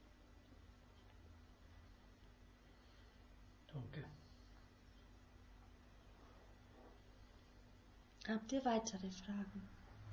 Danke. Habt ihr weitere Fragen?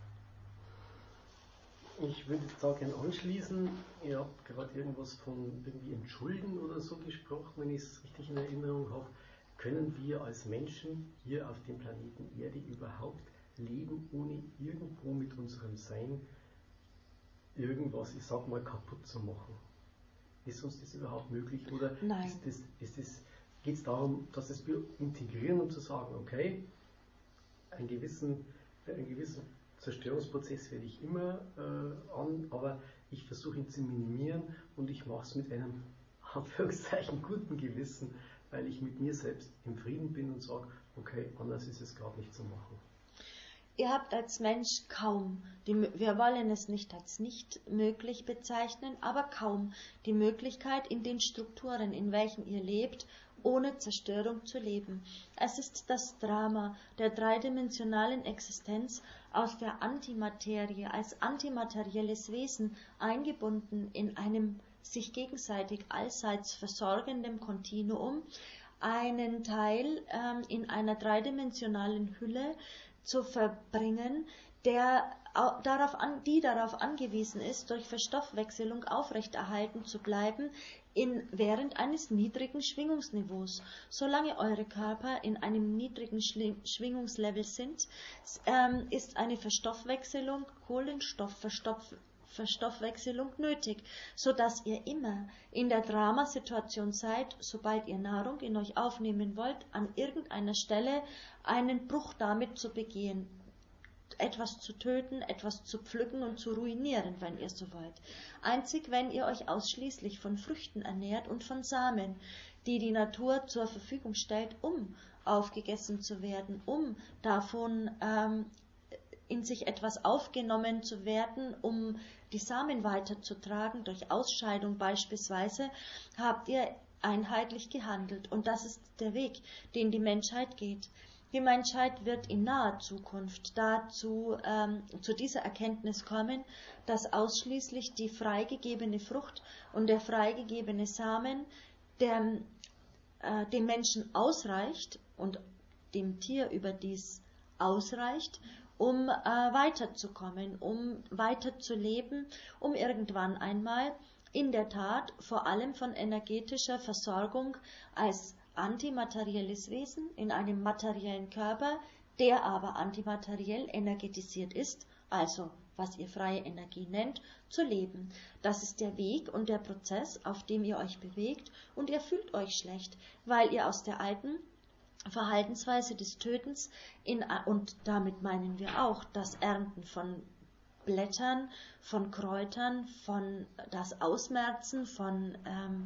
Ich würde jetzt da gerne anschließen. Ihr habt gerade irgendwas von irgendwie Entschulden oder so gesprochen, wenn ich es richtig in Erinnerung habe. Können wir als Menschen hier auf dem Planeten Erde überhaupt leben, ohne irgendwo mit unserem Sein irgendwas, ich sag mal, kaputt zu machen? Ist uns das überhaupt möglich? Oder Nein. ist das, ist das, geht es darum, dass es wir integrieren und zu sagen, okay, einen gewissen, einen gewissen Zerstörungsprozess werde ich immer äh, an, aber ich versuche ihn zu minimieren und ich mache es mit einem Anführungszeichen guten Gewissen, weil ich mit mir selbst im Frieden bin und sage, okay, anders ist es gerade nicht zu machen. Ihr habt als Mensch kaum, die, wir wollen es nicht als nicht möglich bezeichnen, aber kaum die Möglichkeit in den Strukturen, in welchen ihr lebt, ohne Zerstörung zu leben. Es ist das Drama der dreidimensionalen Existenz aus der Antimaterie als antimaterielles Wesen eingebunden in einem sich gegenseitig allseits versorgenden Kontinuum, einen Teil ähm, in einer dreidimensionalen Hülle zu verbringen, der darauf an, die darauf angewiesen ist, durch Verstoffwechselung aufrechterhalten zu bleiben, in, während eines niedrigen Schwingungsniveaus. Solange eure Körper in einem niedrigen Schwingungslevel sind, ähm, ist eine Verstoffwechselung, Kohlenstoffverstoffwechselung nötig, sodass ihr immer in der Dramasituation seid, sobald ihr Nahrung in euch aufnehmen wollt, an irgendeiner Stelle einen Bruch damit zu begehen, etwas zu töten, etwas zu pflücken und zu ruinieren, wenn ihr so wollt. Einzig, wenn ihr euch ausschließlich von Früchten ernährt und von Samen, die die Natur zur Verfügung stellt, um aufgegessen zu werden, um davon ähm, in sich etwas aufgenommen zu werden, um die Samen weiterzutragen, durch Ausscheidung beispielsweise, habt ihr einheitlich gehandelt. Und das ist der Weg, den die Menschheit geht. Die Menschheit wird in naher Zukunft dazu, ähm, zu dieser Erkenntnis kommen, dass ausschließlich die freigegebene Frucht und der freigegebene Samen dem, äh, dem Menschen ausreicht und dem Tier überdies ausreicht, um äh, weiterzukommen, um weiterzuleben, um irgendwann einmal in der Tat vor allem von energetischer Versorgung als antimaterielles Wesen in einem materiellen Körper, der aber antimateriell energetisiert ist, also was ihr freie Energie nennt, zu leben. Das ist der Weg und der Prozess, auf dem ihr euch bewegt, und ihr fühlt euch schlecht, weil ihr aus der alten Verhaltensweise des Tötens, in, und damit meinen wir auch das Ernten von Blättern, von Kräutern, von das Ausmerzen von ähm,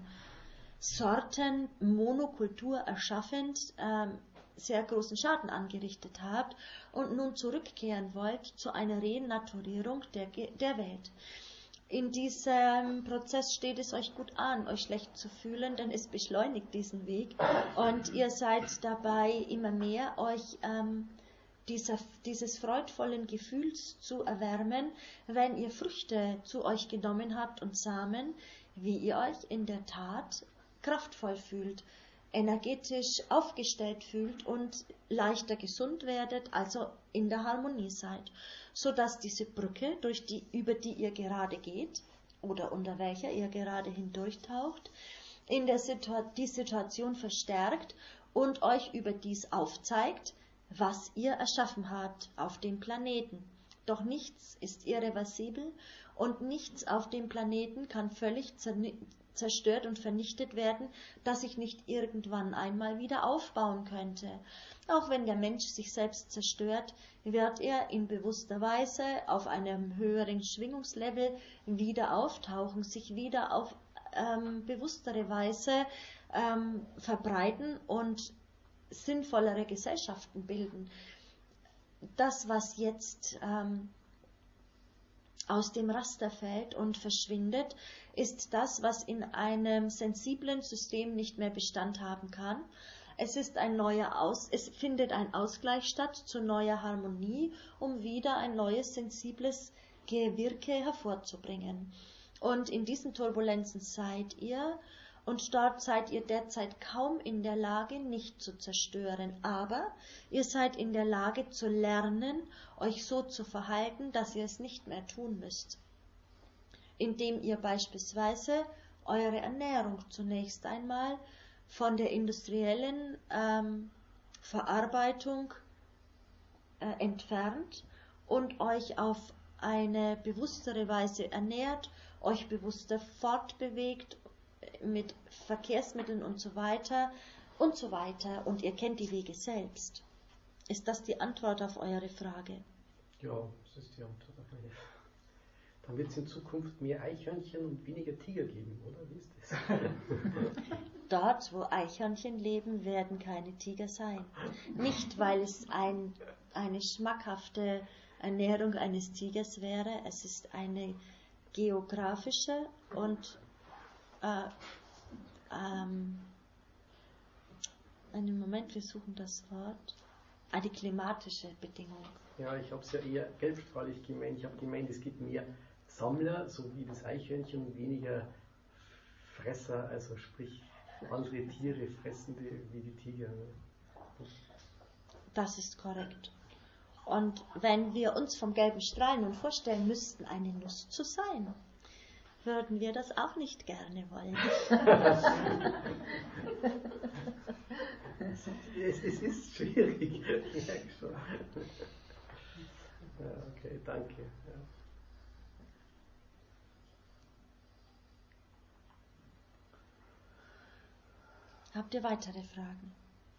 Sorten, Monokultur erschaffend, ähm, sehr großen Schaden angerichtet habt und nun zurückkehren wollt zu einer Renaturierung der, der Welt. In diesem Prozess steht es euch gut an, euch schlecht zu fühlen, denn es beschleunigt diesen Weg und ihr seid dabei immer mehr, euch ähm, dieser, dieses freudvollen Gefühls zu erwärmen, wenn ihr Früchte zu euch genommen habt und Samen, wie ihr euch in der Tat kraftvoll fühlt, energetisch aufgestellt fühlt und leichter gesund werdet, also in der Harmonie seid, sodass diese Brücke, durch die, über die ihr gerade geht oder unter welcher ihr gerade hindurchtaucht, in der Situa- die Situation verstärkt und euch überdies aufzeigt, was ihr erschaffen habt auf dem Planeten. Doch nichts ist irreversibel und nichts auf dem Planeten kann völlig zerstört und vernichtet werden, das ich nicht irgendwann einmal wieder aufbauen könnte. Auch wenn der Mensch sich selbst zerstört, wird er in bewusster Weise auf einem höheren Schwingungslevel wieder auftauchen, sich wieder auf ähm, bewusstere Weise ähm, verbreiten und sinnvollere Gesellschaften bilden. Das, was jetzt ähm, aus dem Raster fällt und verschwindet, ist das, was in einem sensiblen System nicht mehr Bestand haben kann. Es ist ein neuer Aus, es findet ein Ausgleich statt zu neuer Harmonie, um wieder ein neues sensibles Gewirke hervorzubringen. Und in diesen Turbulenzen seid ihr, und dort seid ihr derzeit kaum in der Lage, nicht zu zerstören. Aber ihr seid in der Lage zu lernen, euch so zu verhalten, dass ihr es nicht mehr tun müsst. Indem ihr beispielsweise eure Ernährung zunächst einmal von der industriellen ähm, Verarbeitung äh, entfernt und euch auf eine bewusstere Weise ernährt, euch bewusster fortbewegt mit Verkehrsmitteln und so weiter und so weiter, und ihr kennt die Wege selbst. Ist das die Antwort auf eure Frage? Ja, das ist die Antwort auf meine Frage. Dann wird es in Zukunft mehr Eichhörnchen und weniger Tiger geben, oder? Wie ist das? Dort, wo Eichhörnchen leben, werden keine Tiger sein. Nicht, weil es ein, eine schmackhafte Ernährung eines Tigers wäre, es ist eine geografische und äh, ähm, einen Moment, wir suchen das Wort, eine klimatische Bedingung. Ja, ich habe es ja eher gelbstrahlig gemeint. Ich habe gemeint, es gibt mehr Sammler, so wie das Eichhörnchen, und weniger Fresser, also sprich andere Tiere, fressende wie die Tiger. Das ist korrekt. Und wenn wir uns vom gelben Strahl nun vorstellen müssten, eine Nuss zu sein, würden wir das auch nicht gerne wollen. es, es ist schwierig. Ich merke schon. Ja, okay, danke. Ja. Habt ihr weitere Fragen?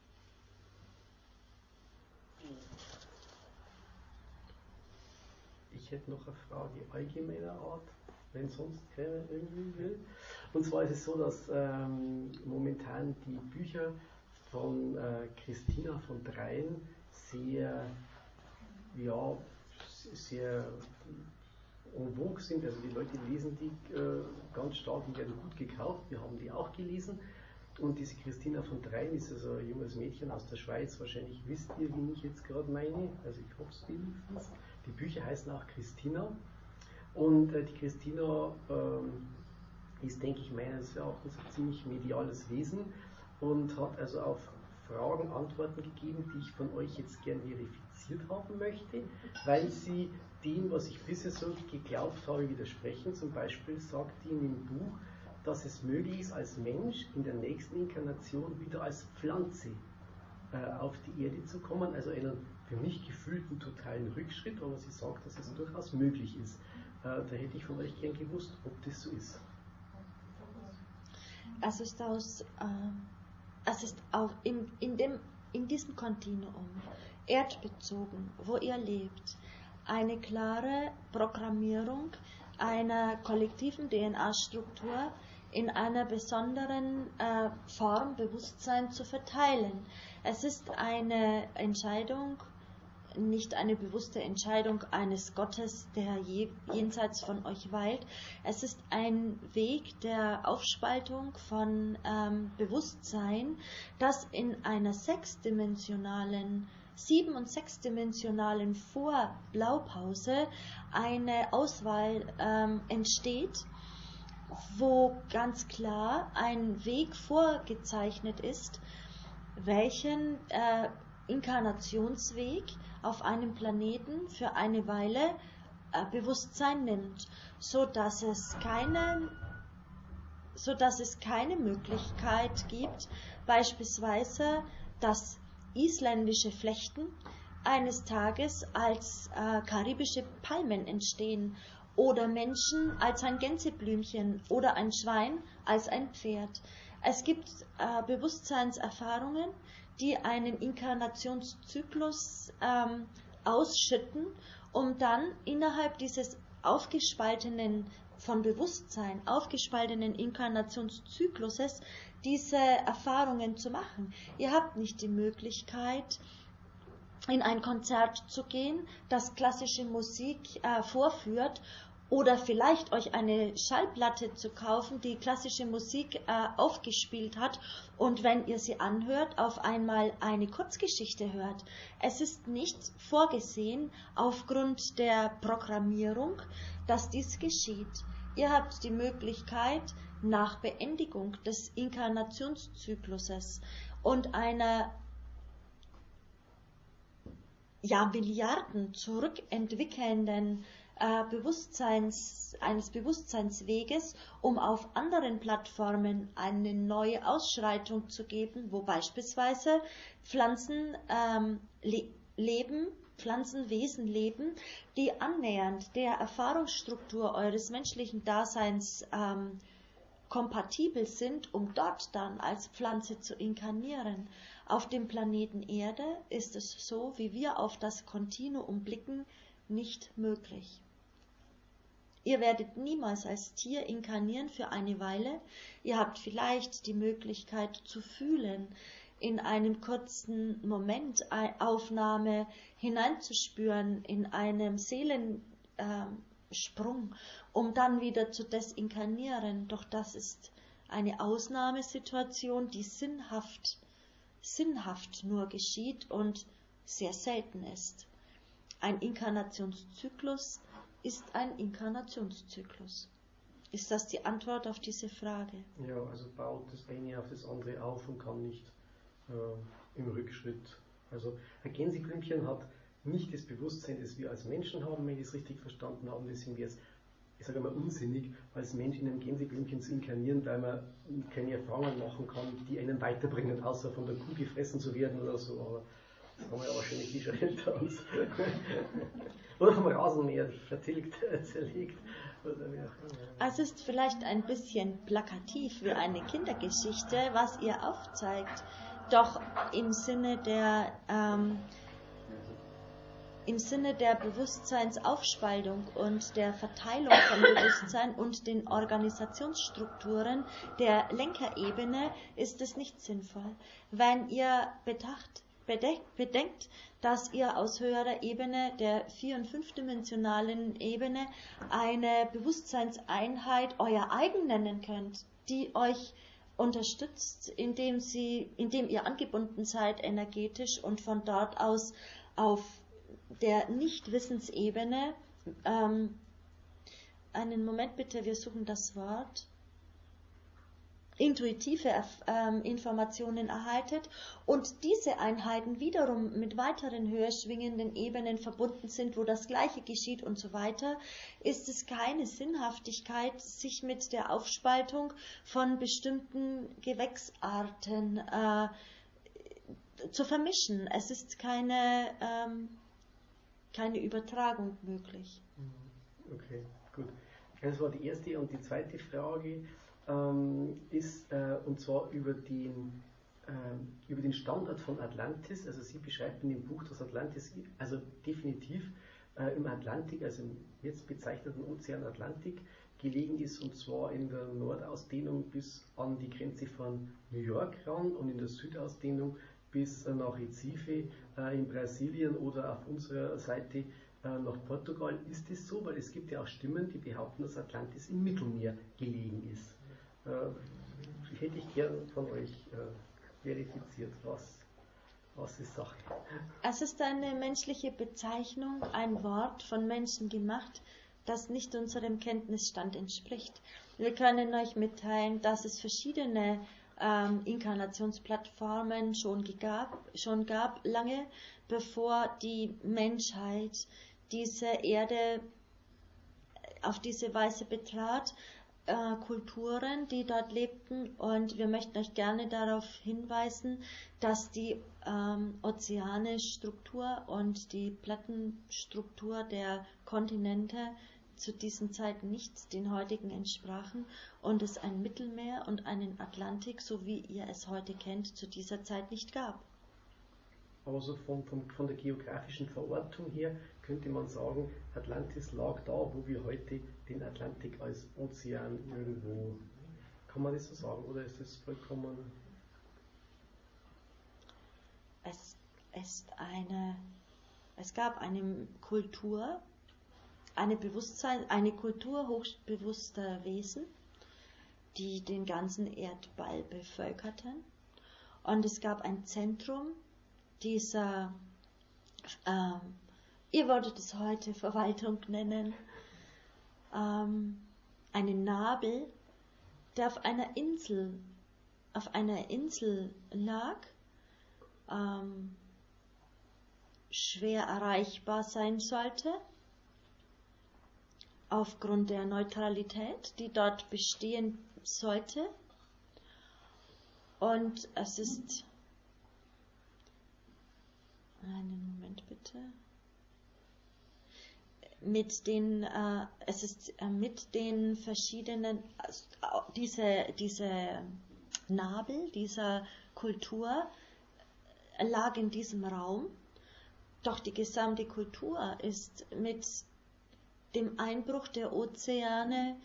Ich hätte noch eine Frage allgemeiner Art, wenn sonst keiner irgendwie will. Und zwar ist es so, dass ähm, momentan die Bücher von äh, Christina von Dreien sehr, ja, sehr en vogue sind. Also die Leute lesen die äh, ganz stark und werden gut gekauft. Wir haben die auch gelesen. Und diese Christina von Dreien ist also ein junges Mädchen aus der Schweiz. Wahrscheinlich wisst ihr, wen ich jetzt gerade meine. Also ich hoffe es wenigstens. Die Bücher heißen auch Christina. Und äh, die Christina ähm, ist, denke ich, meines Erachtens ein ziemlich mediales Wesen und hat also auf Fragen Antworten gegeben, die ich von euch jetzt gern verifiziert haben möchte, weil sie dem, was ich bisher so geglaubt habe, widersprechen. Zum Beispiel sagt die in dem Buch, dass es möglich ist, als Mensch in der nächsten Inkarnation wieder als Pflanze äh, auf die Erde zu kommen, also einen für mich gefühlten totalen Rückschritt, aber sie sagt, dass es durchaus möglich ist. Äh, da hätte ich von euch gern gewusst, ob das so ist. Es ist aus, äh, es ist auf, in, in, dem, in diesem Kontinuum, erdbezogen, wo ihr lebt, eine klare Programmierung einer kollektiven D N A-Struktur in einer besonderen äh, Form Bewusstsein zu verteilen. Es ist eine Entscheidung, nicht eine bewusste Entscheidung eines Gottes, der je, jenseits von euch weilt. Es ist ein Weg der Aufspaltung von ähm, Bewusstsein, das in einer sechsdimensionalen, sieben- und sechsdimensionalen Vorblaupause eine Auswahl ähm, entsteht, wo ganz klar ein Weg vorgezeichnet ist, welchen äh, Inkarnationsweg auf einem Planeten für eine Weile äh, Bewusstsein nimmt, so dass es keine, so dass es keine Möglichkeit gibt, beispielsweise das isländische Flechten eines Tages als äh, karibische Palmen entstehen oder Menschen als ein Gänseblümchen oder ein Schwein als ein Pferd. Es gibt äh, Bewusstseinserfahrungen, die einen Inkarnationszyklus ähm, ausschütten, um dann innerhalb dieses aufgespaltenen, von Bewusstsein aufgespaltenen Inkarnationszykluses diese Erfahrungen zu machen. Ihr habt nicht die Möglichkeit, in ein Konzert zu gehen, das klassische Musik äh, vorführt, oder vielleicht euch eine Schallplatte zu kaufen, die klassische Musik äh, aufgespielt hat, und wenn ihr sie anhört, auf einmal eine Kurzgeschichte hört. Es ist nicht vorgesehen aufgrund der Programmierung, dass dies geschieht. Ihr habt die Möglichkeit, nach Beendigung des Inkarnationszykluses und einer ja, Milliarden zurückentwickelnden äh, Bewusstseins, eines Bewusstseinsweges, um auf anderen Plattformen eine neue Ausschreitung zu geben, wo beispielsweise Pflanzen ähm, le- leben, Pflanzenwesen leben, die annähernd der Erfahrungsstruktur eures menschlichen Daseins ähm, kompatibel sind, um dort dann als Pflanze zu inkarnieren. Auf dem Planeten Erde ist es so, wie wir auf das Kontinuum blicken, nicht möglich. Ihr werdet niemals als Tier inkarnieren für eine Weile. Ihr habt vielleicht die Möglichkeit zu fühlen, in einem kurzen Momentaufnahme hineinzuspüren, in einem Seelensprung, um dann wieder zu desinkarnieren. Doch das ist eine Ausnahmesituation, die sinnhaft, sinnhaft nur geschieht und sehr selten ist. Ein Inkarnationszyklus ist ein Inkarnationszyklus. Ist das die Antwort auf diese Frage? Ja, also baut das eine auf das andere auf und kann nicht äh, im Rückschritt. Also ein Gänseblümchen hat nicht das Bewusstsein, das wir als Menschen haben, wenn ich es richtig verstanden habe. Deswegen wäre es, ich sage mal, unsinnig, als Mensch in einem Gänseblümchen zu inkarnieren, weil man keine Erfahrungen machen kann, die einen weiterbringen, außer von der Kuh gefressen zu werden oder so. Aber das haben wir ja wahrscheinlich die schon hinter uns. Oder vom Rasenmäher vertilgt, zerlegt. Oder wie auch immer. Es ist vielleicht ein bisschen plakativ wie eine Kindergeschichte, was ihr aufzeigt. Doch im Sinne der, ähm, im Sinne der Bewusstseinsaufspaltung und der Verteilung von Bewusstsein und den Organisationsstrukturen der Lenkerebene ist es nicht sinnvoll. Wenn ihr bedacht, bedenkt, bedenkt, dass ihr aus höherer Ebene, der vier- und fünfdimensionalen Ebene, eine Bewusstseinseinheit euer eigen nennen könnt, die euch unterstützt, indem sie, indem ihr angebunden seid energetisch und von dort aus auf der Nichtwissensebene, ähm, einen Moment bitte, wir suchen das Wort, intuitive ähm, Informationen erhaltet und diese Einheiten wiederum mit weiteren höher schwingenden Ebenen verbunden sind, wo das Gleiche geschieht und so weiter, ist es keine Sinnhaftigkeit, sich mit der Aufspaltung von bestimmten Gewächsarten äh, zu vermischen. Es ist keine, ähm, keine Übertragung möglich. Okay, gut. Das war die erste und die zweite Frage. Ähm, ist, äh, und zwar über den, äh, über den Standort von Atlantis. Also sie beschreibt in dem Buch, dass Atlantis, also definitiv äh, im Atlantik, also im jetzt bezeichneten Ozean Atlantik, gelegen ist, und zwar in der Nordausdehnung bis an die Grenze von New York ran und in der Südausdehnung bis äh, nach Recife äh, in Brasilien oder auf unserer Seite äh, nach Portugal. Ist es so? Weil es gibt ja auch Stimmen, die behaupten, dass Atlantis im Mittelmeer gelegen ist. Äh, hätte ich gern von euch äh, verifiziert, was, was ist Sache. Es ist eine menschliche Bezeichnung, ein Wort von Menschen gemacht, das nicht unserem Kenntnisstand entspricht. Wir können euch mitteilen, dass es verschiedene ähm, Inkarnationsplattformen schon gab, schon gab, lange bevor die Menschheit diese Erde auf diese Weise betrat. Äh, Kulturen, die dort lebten, und wir möchten euch gerne darauf hinweisen, dass die ähm, Ozeane-Struktur und die Plattenstruktur der Kontinente zu diesen Zeiten nicht den heutigen entsprachen und es ein Mittelmeer und einen Atlantik, so wie ihr es heute kennt, zu dieser Zeit nicht gab. Aber so von, von, von der geografischen Verortung her könnte man sagen, Atlantis lag da, wo wir heute den Atlantik als Ozean irgendwo, kann man das so sagen, oder ist das vollkommen... Es ist eine, es gab eine Kultur, eine Bewusstsein, eine Kultur hochbewusster Wesen, die den ganzen Erdball bevölkerten. Und es gab ein Zentrum dieser, ähm, ihr würdet es heute Verwaltung nennen, ähm, einen Nabel, der auf einer Insel, auf einer Insel lag, ähm, schwer erreichbar sein sollte, aufgrund der Neutralität, die dort bestehen sollte. Und es ist, einen Moment bitte, mit den, äh, es ist äh, mit den verschiedenen, also, diese, diese Nabel dieser Kultur lag in diesem Raum, doch die gesamte Kultur ist mit dem Einbruch der Ozeane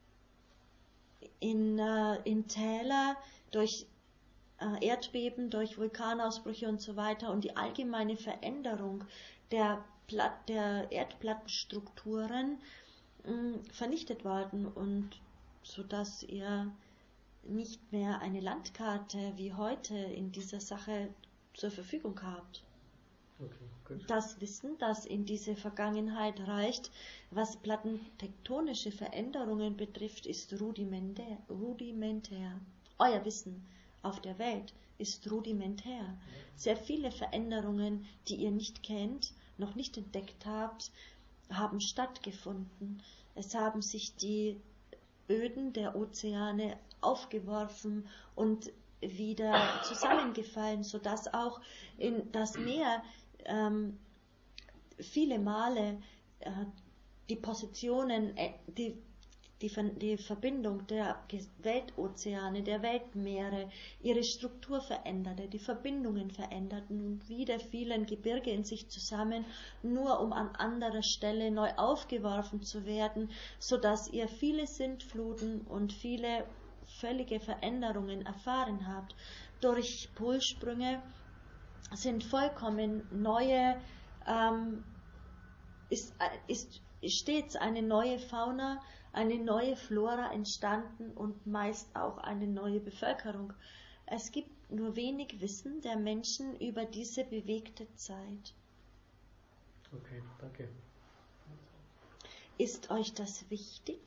in, äh, in Täler, durch äh, Erdbeben, durch Vulkanausbrüche und so weiter und die allgemeine Veränderung der, Platt, der Erdplattenstrukturen mh, vernichtet worden, und so dass ihr nicht mehr eine Landkarte wie heute in dieser Sache zur Verfügung habt. Okay, gut. Das Wissen, das in diese Vergangenheit reicht, was plattentektonische Veränderungen betrifft, ist rudimentär. rudimentär. Euer Wissen auf der Welt ist rudimentär. Sehr viele Veränderungen, die ihr nicht kennt, noch nicht entdeckt habt, haben stattgefunden. Es haben sich die Böden der Ozeane aufgeworfen und wieder zusammengefallen, sodass auch in das Meer ähm, viele Male äh, die Positionen, äh, die, die, die Verbindung der Weltozeane, der Weltmeere, ihre Struktur veränderte, die Verbindungen veränderten und wieder fielen Gebirge in sich zusammen, nur um an anderer Stelle neu aufgeworfen zu werden, sodass ihr viele Sintfluten und viele völlige Veränderungen erfahren habt. Durch Polsprünge sind vollkommen neue, ähm, ist, ist stets eine neue Fauna, eine neue Flora entstanden und meist auch eine neue Bevölkerung. Es gibt nur wenig Wissen der Menschen über diese bewegte Zeit. Okay, danke. Ist euch das wichtig?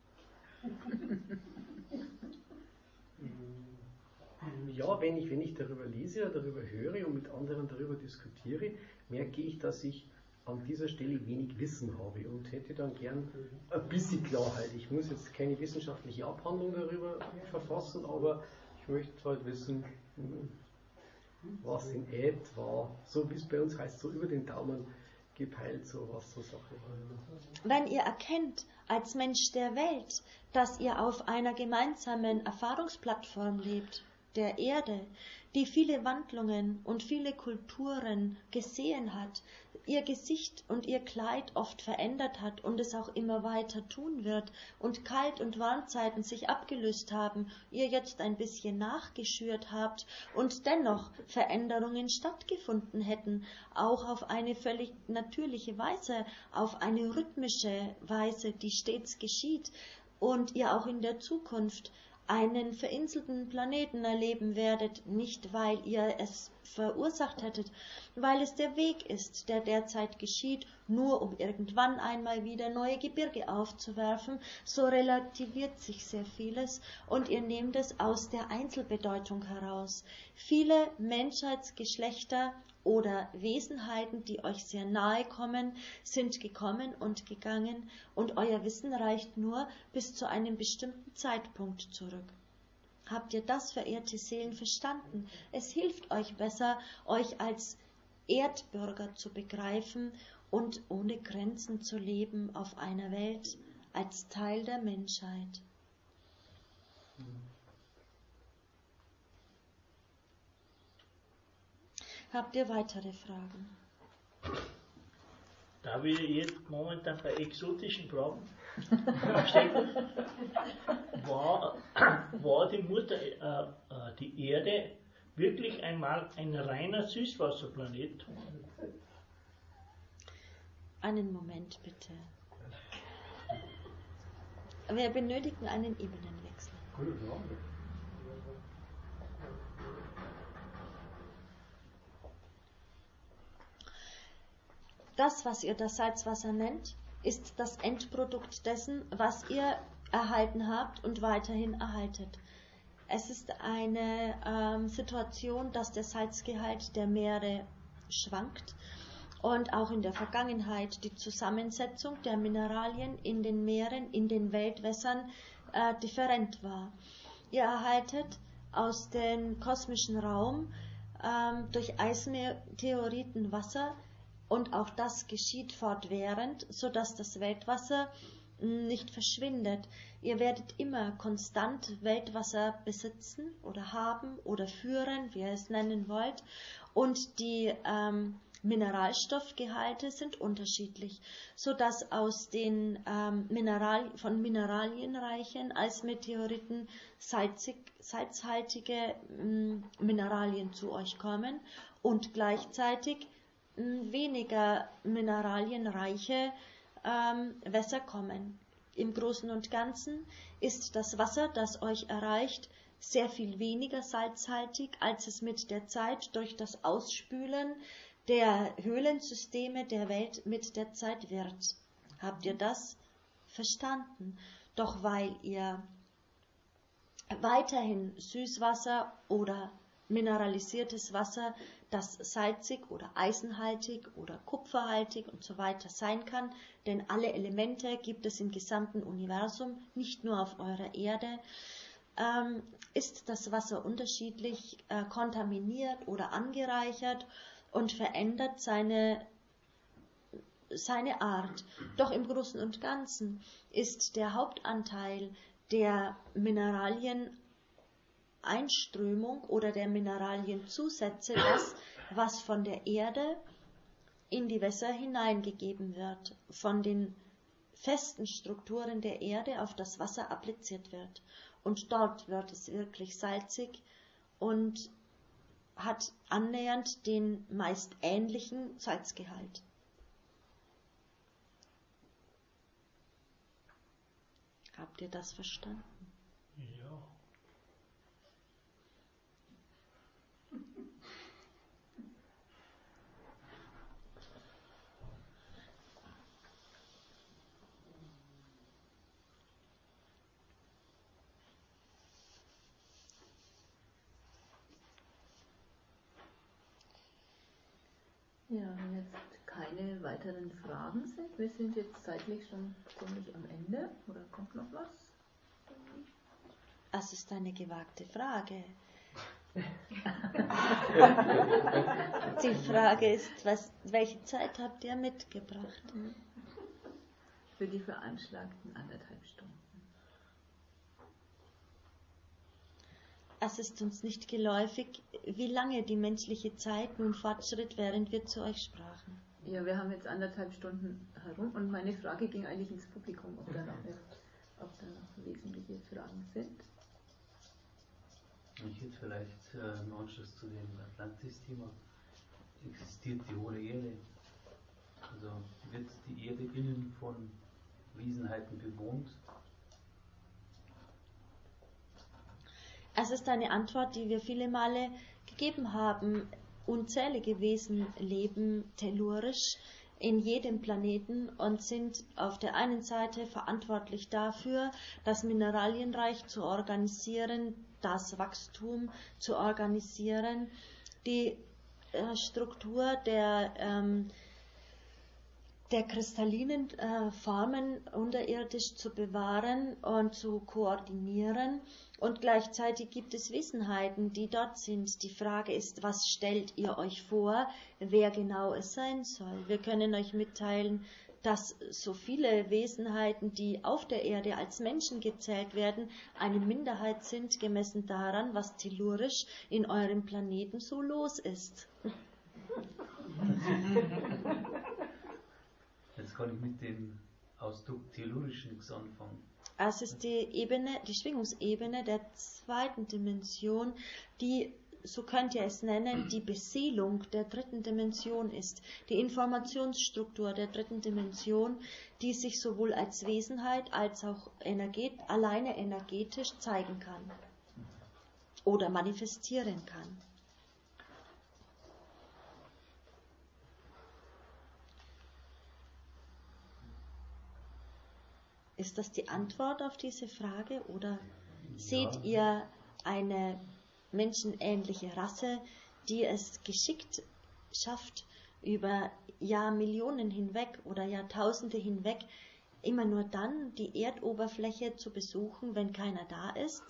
Ja, wenn ich, wenn ich darüber lese, darüber höre und mit anderen darüber diskutiere, merke ich, dass ich an dieser Stelle wenig Wissen habe und hätte dann gern ein bisschen Klarheit. Ich muss jetzt keine wissenschaftliche Abhandlung darüber verfassen, aber ich möchte halt wissen, was in etwa, so wie es bei uns heißt, so über den Daumen gepeilt, so was so Sache war. Wenn ihr erkennt, als Mensch der Welt, dass ihr auf einer gemeinsamen Erfahrungsplattform lebt, der Erde, die viele Wandlungen und viele Kulturen gesehen hat, ihr Gesicht und ihr Kleid oft verändert hat und es auch immer weiter tun wird und Kalt- und Warmzeiten sich abgelöst haben, ihr jetzt ein bisschen nachgeschürt habt und dennoch Veränderungen stattgefunden hätten, auch auf eine völlig natürliche Weise, auf eine rhythmische Weise, die stets geschieht, und ihr auch in der Zukunft einen verinselten Planeten erleben werdet, nicht weil ihr es verursacht hättet, weil es der Weg ist, der derzeit geschieht, nur um irgendwann einmal wieder neue Gebirge aufzuwerfen, so relativiert sich sehr vieles und ihr nehmt es aus der Einzelbedeutung heraus. Viele Menschheitsgeschlechter oder Wesenheiten, die euch sehr nahe kommen, sind gekommen und gegangen, und euer Wissen reicht nur bis zu einem bestimmten Zeitpunkt zurück. Habt ihr das, verehrte Seelen, verstanden? Es hilft euch besser, euch als Erdbürger zu begreifen und ohne Grenzen zu leben auf einer Welt als Teil der Menschheit. Habt ihr weitere Fragen? Da wir jetzt momentan bei exotischen Fragen stecken, war, war die Mutter, äh, äh, die Erde wirklich einmal ein reiner Süßwasserplanet? Einen Moment bitte. Wir benötigen einen Ebenenwechsel. Gute Frage. Das, was ihr das Salzwasser nennt, ist das Endprodukt dessen, was ihr erhalten habt und weiterhin erhaltet. Es ist eine ähm, Situation, dass der Salzgehalt der Meere schwankt und auch in der Vergangenheit die Zusammensetzung der Mineralien in den Meeren, in den Weltwässern äh, different war. Ihr erhaltet aus dem kosmischen Raum ähm, durch Eismeteoriten Wasser, und auch das geschieht fortwährend, sodass das Weltwasser nicht verschwindet. Ihr werdet immer konstant Weltwasser besitzen oder haben oder führen, wie ihr es nennen wollt. Und die ähm, Mineralstoffgehalte sind unterschiedlich, sodass aus den ähm, Mineral von mineralienreichen Eismeteoriten salzig, salzhaltige ähm, Mineralien zu euch kommen und gleichzeitig weniger mineralienreiche ähm, Wässer kommen. Im Großen und Ganzen ist das Wasser, das euch erreicht, sehr viel weniger salzhaltig, als es mit der Zeit durch das Ausspülen der Höhlensysteme der Welt mit der Zeit wird. Habt ihr das verstanden? Doch weil ihr weiterhin Süßwasser oder mineralisiertes Wasser, das salzig oder eisenhaltig oder kupferhaltig und so weiter sein kann, denn alle Elemente gibt es im gesamten Universum, nicht nur auf eurer Erde, ähm, ist das Wasser unterschiedlich äh, kontaminiert oder angereichert und verändert seine, seine Art. Doch im Großen und Ganzen ist der Hauptanteil der Mineralien Einströmung oder der Mineralienzusätze, das, was von der Erde in die Wässer hineingegeben wird, von den festen Strukturen der Erde auf das Wasser appliziert wird. Und dort wird es wirklich salzig und hat annähernd den meist ähnlichen Salzgehalt. Habt ihr das verstanden? Ja. Ja, wenn jetzt keine weiteren Fragen sind, wir sind jetzt zeitlich schon ziemlich am Ende, oder kommt noch was? Das ist eine gewagte Frage. Die Frage ist, was, welche Zeit habt ihr mitgebracht? Für die veranschlagten anderthalb Stunden. Es ist uns nicht geläufig, wie lange die menschliche Zeit nun fortschritt, während wir zu euch sprachen. Ja, wir haben jetzt anderthalb Stunden herum und meine Frage ging eigentlich ins Publikum, ob da noch, ob da noch wesentliche Fragen sind. Ich hätte vielleicht äh, im Anschluss zu dem Atlantis-Thema, existiert die hohle Erde? Also wird die Erde innen von Wesenheiten bewohnt? Es ist eine Antwort, die wir viele Male gegeben haben. Unzählige Wesen leben tellurisch in jedem Planeten und sind auf der einen Seite verantwortlich dafür, das Mineralienreich zu organisieren, das Wachstum zu organisieren, die äh, Struktur der, ähm, der kristallinen äh, Formen unterirdisch zu bewahren und zu koordinieren. Und gleichzeitig gibt es Wesenheiten, die dort sind. Die Frage ist, was stellt ihr euch vor, wer genau es sein soll? Wir können euch mitteilen, dass so viele Wesenheiten, die auf der Erde als Menschen gezählt werden, eine Minderheit sind, gemessen daran, was tellurisch in eurem Planeten so los ist. Jetzt kann ich mit dem Ausdruck tellurisch nichts anfangen. Es ist die Ebene, die Schwingungsebene der zweiten Dimension, die, so könnt ihr es nennen, die Beseelung der dritten Dimension ist. Die Informationsstruktur der dritten Dimension, die sich sowohl als Wesenheit als auch energet, alleine energetisch zeigen kann oder manifestieren kann. Ist das die Antwort auf diese Frage oder seht ihr eine menschenähnliche Rasse, die es geschickt schafft, über Jahrmillionen hinweg oder Jahrtausende hinweg immer nur dann die Erdoberfläche zu besuchen, wenn keiner da ist?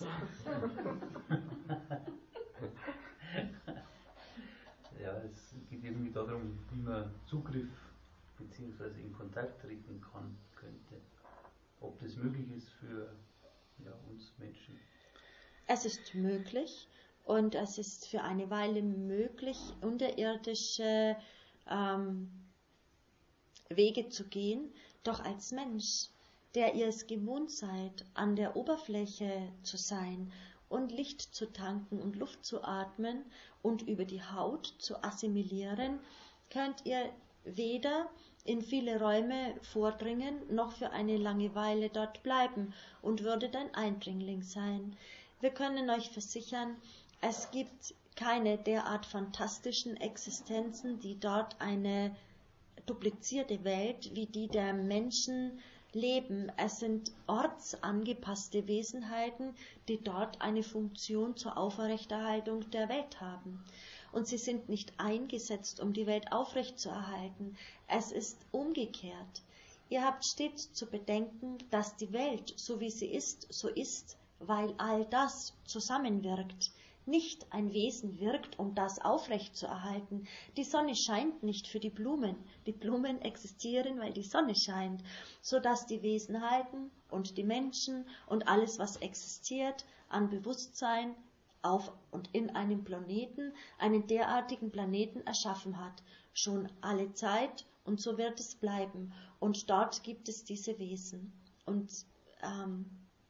Ja, es geht irgendwie darum, wie man Zugriff bzw. in Kontakt treten kann, könnte. Ob das möglich ist für ja, uns Menschen. Es ist möglich und es ist für eine Weile möglich, unterirdische ähm, Wege zu gehen, doch als Mensch, der ihr es gewohnt seid, an der Oberfläche zu sein und Licht zu tanken und Luft zu atmen und über die Haut zu assimilieren, könnt ihr weder in viele Räume vordringen, noch für eine lange Weile dort bleiben und würdet ein Eindringling sein. Wir können euch versichern, es gibt keine derart fantastischen Existenzen, die dort eine duplizierte Welt wie die der Menschen leben. Es sind ortsangepasste Wesenheiten, die dort eine Funktion zur Aufrechterhaltung der Welt haben. Und sie sind nicht eingesetzt, um die Welt aufrechtzuerhalten. Es ist umgekehrt. Ihr habt stets zu bedenken, dass die Welt, so wie sie ist, so ist, weil all das zusammenwirkt. Nicht ein Wesen wirkt, um das aufrechtzuerhalten. Die Sonne scheint nicht für die Blumen. Die Blumen existieren, weil die Sonne scheint, sodass die Wesenheiten und die Menschen und alles, was existiert, an Bewusstsein auf und in einem Planeten, einen derartigen Planeten erschaffen hat, schon alle Zeit, und so wird es bleiben. Und dort gibt es diese Wesen. Und ähm,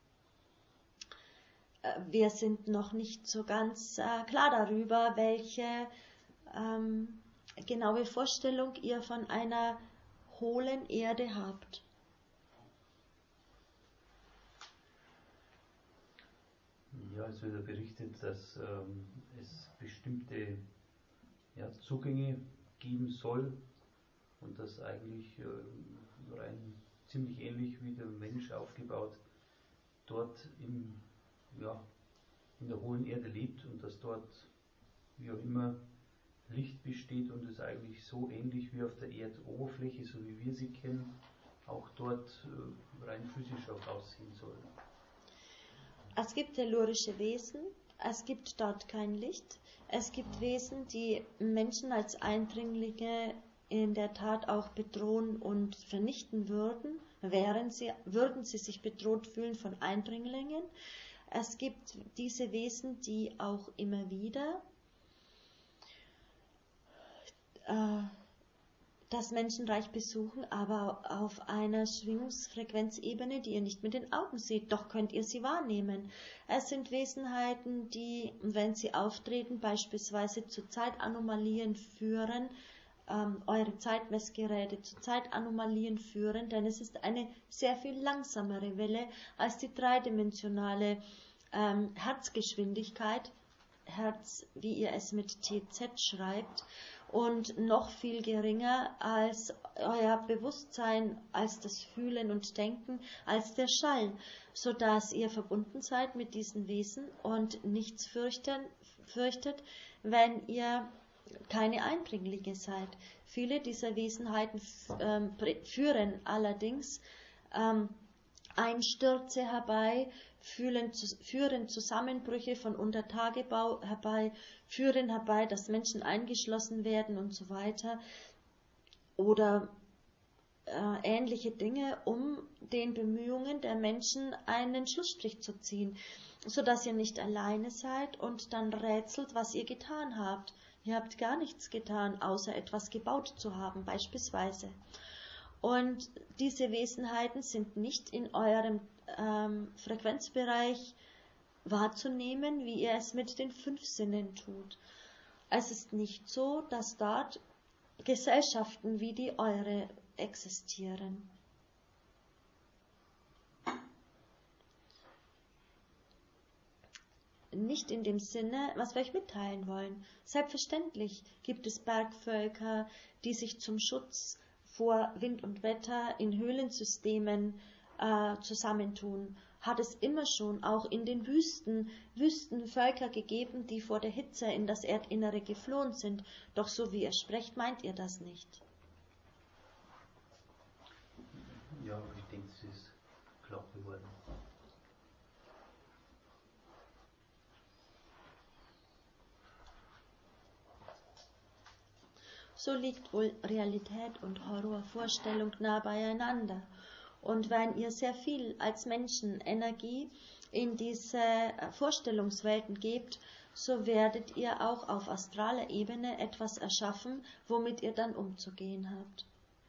wir sind noch nicht so ganz äh, klar darüber, welche ähm, genaue Vorstellung ihr von einer hohlen Erde habt. Ja, es wird ja berichtet, dass ähm, es bestimmte ja, Zugänge geben soll und das eigentlich äh, rein ziemlich ähnlich wie der Mensch aufgebaut dort im, ja, in der hohen Erde lebt und dass dort wie auch immer Licht besteht und es eigentlich so ähnlich wie auf der Erdoberfläche, so wie wir sie kennen, auch dort äh, rein physisch auch aussehen soll. Es gibt tellurische Wesen, es gibt dort kein Licht, es gibt Wesen, die Menschen als Eindringlinge in der Tat auch bedrohen und vernichten würden, wären sie, würden sie sich bedroht fühlen von Eindringlingen. Es gibt diese Wesen, die auch immer wieder äh, das Menschenreich besuchen, aber auf einer Schwingungsfrequenzebene, die ihr nicht mit den Augen seht, doch könnt ihr sie wahrnehmen. Es sind Wesenheiten, die, wenn sie auftreten, beispielsweise zu Zeitanomalien führen, ähm, eure Zeitmessgeräte zu Zeitanomalien führen, denn es ist eine sehr viel langsamere Welle als die dreidimensionale ähm, Herzgeschwindigkeit, Herz, wie ihr es mit T Z schreibt, und noch viel geringer als euer Bewusstsein, als das Fühlen und Denken, als der Schall, so dass ihr verbunden seid mit diesen Wesen und nichts fürchten, fürchtet, wenn ihr keine Eindringlinge seid. Viele dieser Wesenheiten ähm, führen allerdings ähm, Einstürze herbei, führen, führen Zusammenbrüche von Untertagebau herbei, führen herbei, dass Menschen eingeschlossen werden und so weiter. Oder äh, ähnliche Dinge, um den Bemühungen der Menschen einen Schlussstrich zu ziehen, sodass ihr nicht alleine seid und dann rätselt, was ihr getan habt. Ihr habt gar nichts getan, außer etwas gebaut zu haben, beispielsweise. Und diese Wesenheiten sind nicht in eurem ähm, Frequenzbereich wahrzunehmen, wie ihr es mit den fünf Sinnen tut. Es ist nicht so, dass dort Gesellschaften wie die eure existieren. Nicht in dem Sinne, was wir euch mitteilen wollen. Selbstverständlich gibt es Bergvölker, die sich zum Schutz vor Wind und Wetter in Höhlensystemen äh, zusammentun. Hat es immer schon auch in den Wüsten Wüstenvölker gegeben, die vor der Hitze in das Erdinnere geflohen sind. Doch so wie ihr sprecht, meint ihr das nicht. Ja, ich denke, es ist klar geworden. So liegt wohl Realität und Horrorvorstellung nah beieinander. Und wenn ihr sehr viel als Menschen Energie in diese Vorstellungswelten gebt, so werdet ihr auch auf astraler Ebene etwas erschaffen, womit ihr dann umzugehen habt.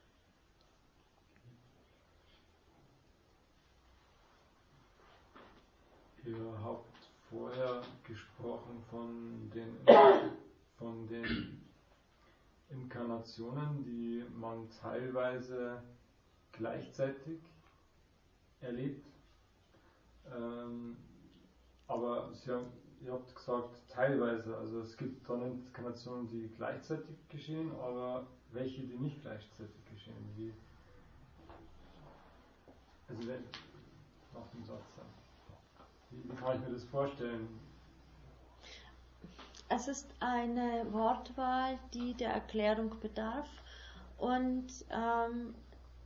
Ihr habt vorher gesprochen von den, von den Inkarnationen, die man teilweise gleichzeitig erlebt. Ähm, aber Sie haben, ihr habt gesagt teilweise, also es gibt dann Inkarnationen, die gleichzeitig geschehen, aber welche, die nicht gleichzeitig geschehen. Wie, also wenn, nach dem Satz sagen. Wie, wie kann ich mir das vorstellen? Es ist eine Wortwahl, die der Erklärung bedarf und ähm,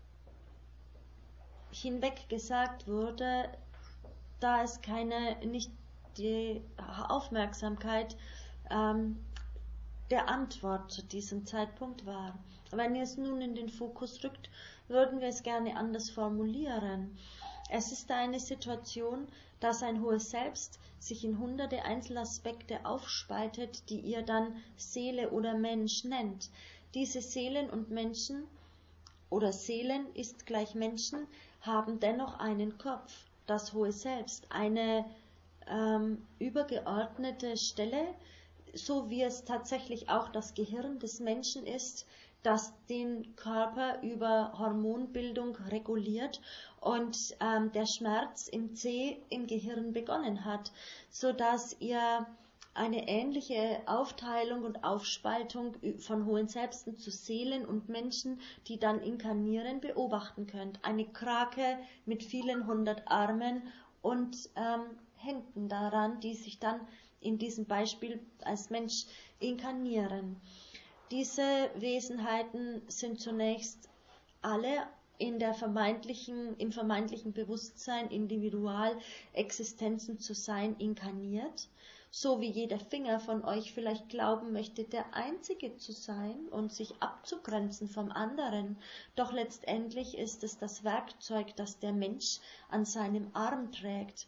hinweg gesagt wurde, da es keine, nicht die Aufmerksamkeit ähm, der Antwort zu diesem Zeitpunkt war. Wenn ihr es nun in den Fokus rückt, würden wir es gerne anders formulieren. Es ist eine Situation, dass ein hohes Selbst sich in hunderte Einzelaspekte aufspaltet, die ihr dann Seele oder Mensch nennt. Diese Seelen und Menschen oder Seelen ist gleich Menschen, haben dennoch einen Kopf, das hohe Selbst, eine ähm, übergeordnete Stelle, so wie es tatsächlich auch das Gehirn des Menschen ist, das den Körper über Hormonbildung reguliert und ähm, der Schmerz im C im Gehirn begonnen hat, so dass ihr eine ähnliche Aufteilung und Aufspaltung von hohen Selbsten zu Seelen und Menschen, die dann inkarnieren, beobachten könnt. Eine Krake mit vielen hundert Armen und ähm, Händen daran, die sich dann in diesem Beispiel als Mensch inkarnieren. Diese Wesenheiten sind zunächst alle in der vermeintlichen, im vermeintlichen Bewusstsein, Individualexistenzen zu sein, inkarniert, so wie jeder Finger von euch vielleicht glauben möchte, der Einzige zu sein und sich abzugrenzen vom anderen. Doch letztendlich ist es das Werkzeug, das der Mensch an seinem Arm trägt.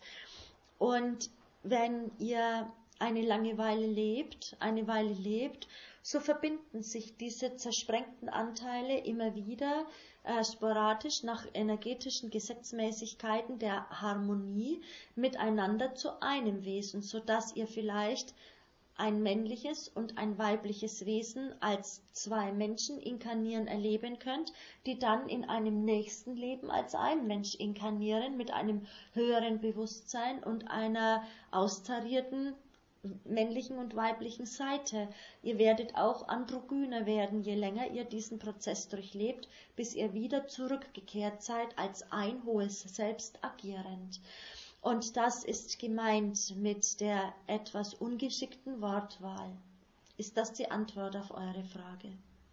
Und wenn ihr eine lange Weile lebt, eine Weile lebt, so verbinden sich diese zersprengten Anteile immer wieder äh, sporadisch nach energetischen Gesetzmäßigkeiten der Harmonie miteinander zu einem Wesen, sodass ihr vielleicht ein männliches und ein weibliches Wesen als zwei Menschen inkarnieren erleben könnt, die dann in einem nächsten Leben als ein Mensch inkarnieren mit einem höheren Bewusstsein und einer austarierten männlichen und weiblichen Seite. Ihr werdet auch androgyner werden, je länger ihr diesen Prozess durchlebt, bis ihr wieder zurückgekehrt seid als ein hohes Selbst agierend. Und das ist gemeint mit der etwas ungeschickten Wortwahl. Ist das die Antwort auf eure Frage?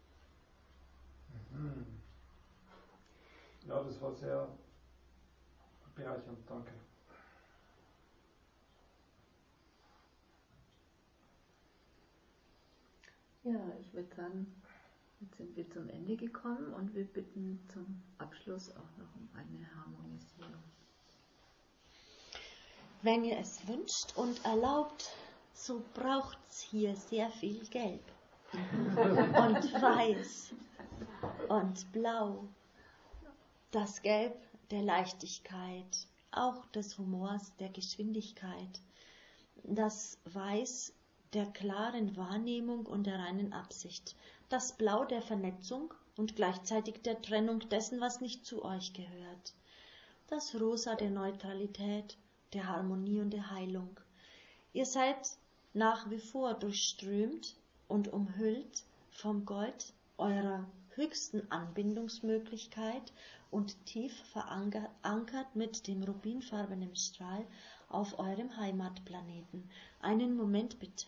Mhm. Ja, das war sehr bereichernd, danke. Ja, ich würde sagen, jetzt sind wir zum Ende gekommen und wir bitten zum Abschluss auch noch um eine Harmonisierung. Wenn ihr es wünscht und erlaubt, so braucht es hier sehr viel Gelb und Weiß und Blau. Das Gelb der Leichtigkeit, auch des Humors, der Geschwindigkeit. Das Weiß der klaren Wahrnehmung und der reinen Absicht. Das Blau der Vernetzung und gleichzeitig der Trennung dessen, was nicht zu euch gehört. Das Rosa der Neutralität, der Harmonie und der Heilung. Ihr seid nach wie vor durchströmt und umhüllt vom Gold eurer höchsten Anbindungsmöglichkeit und tief verankert mit dem rubinfarbenen Strahl auf eurem Heimatplaneten. Einen Moment bitte.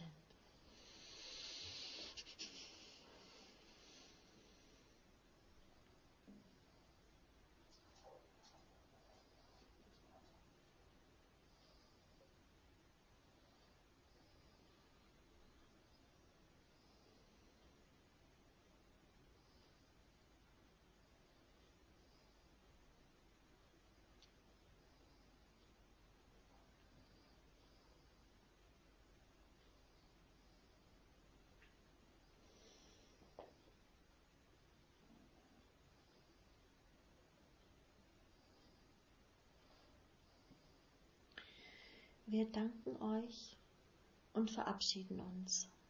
Wir danken euch und verabschieden uns.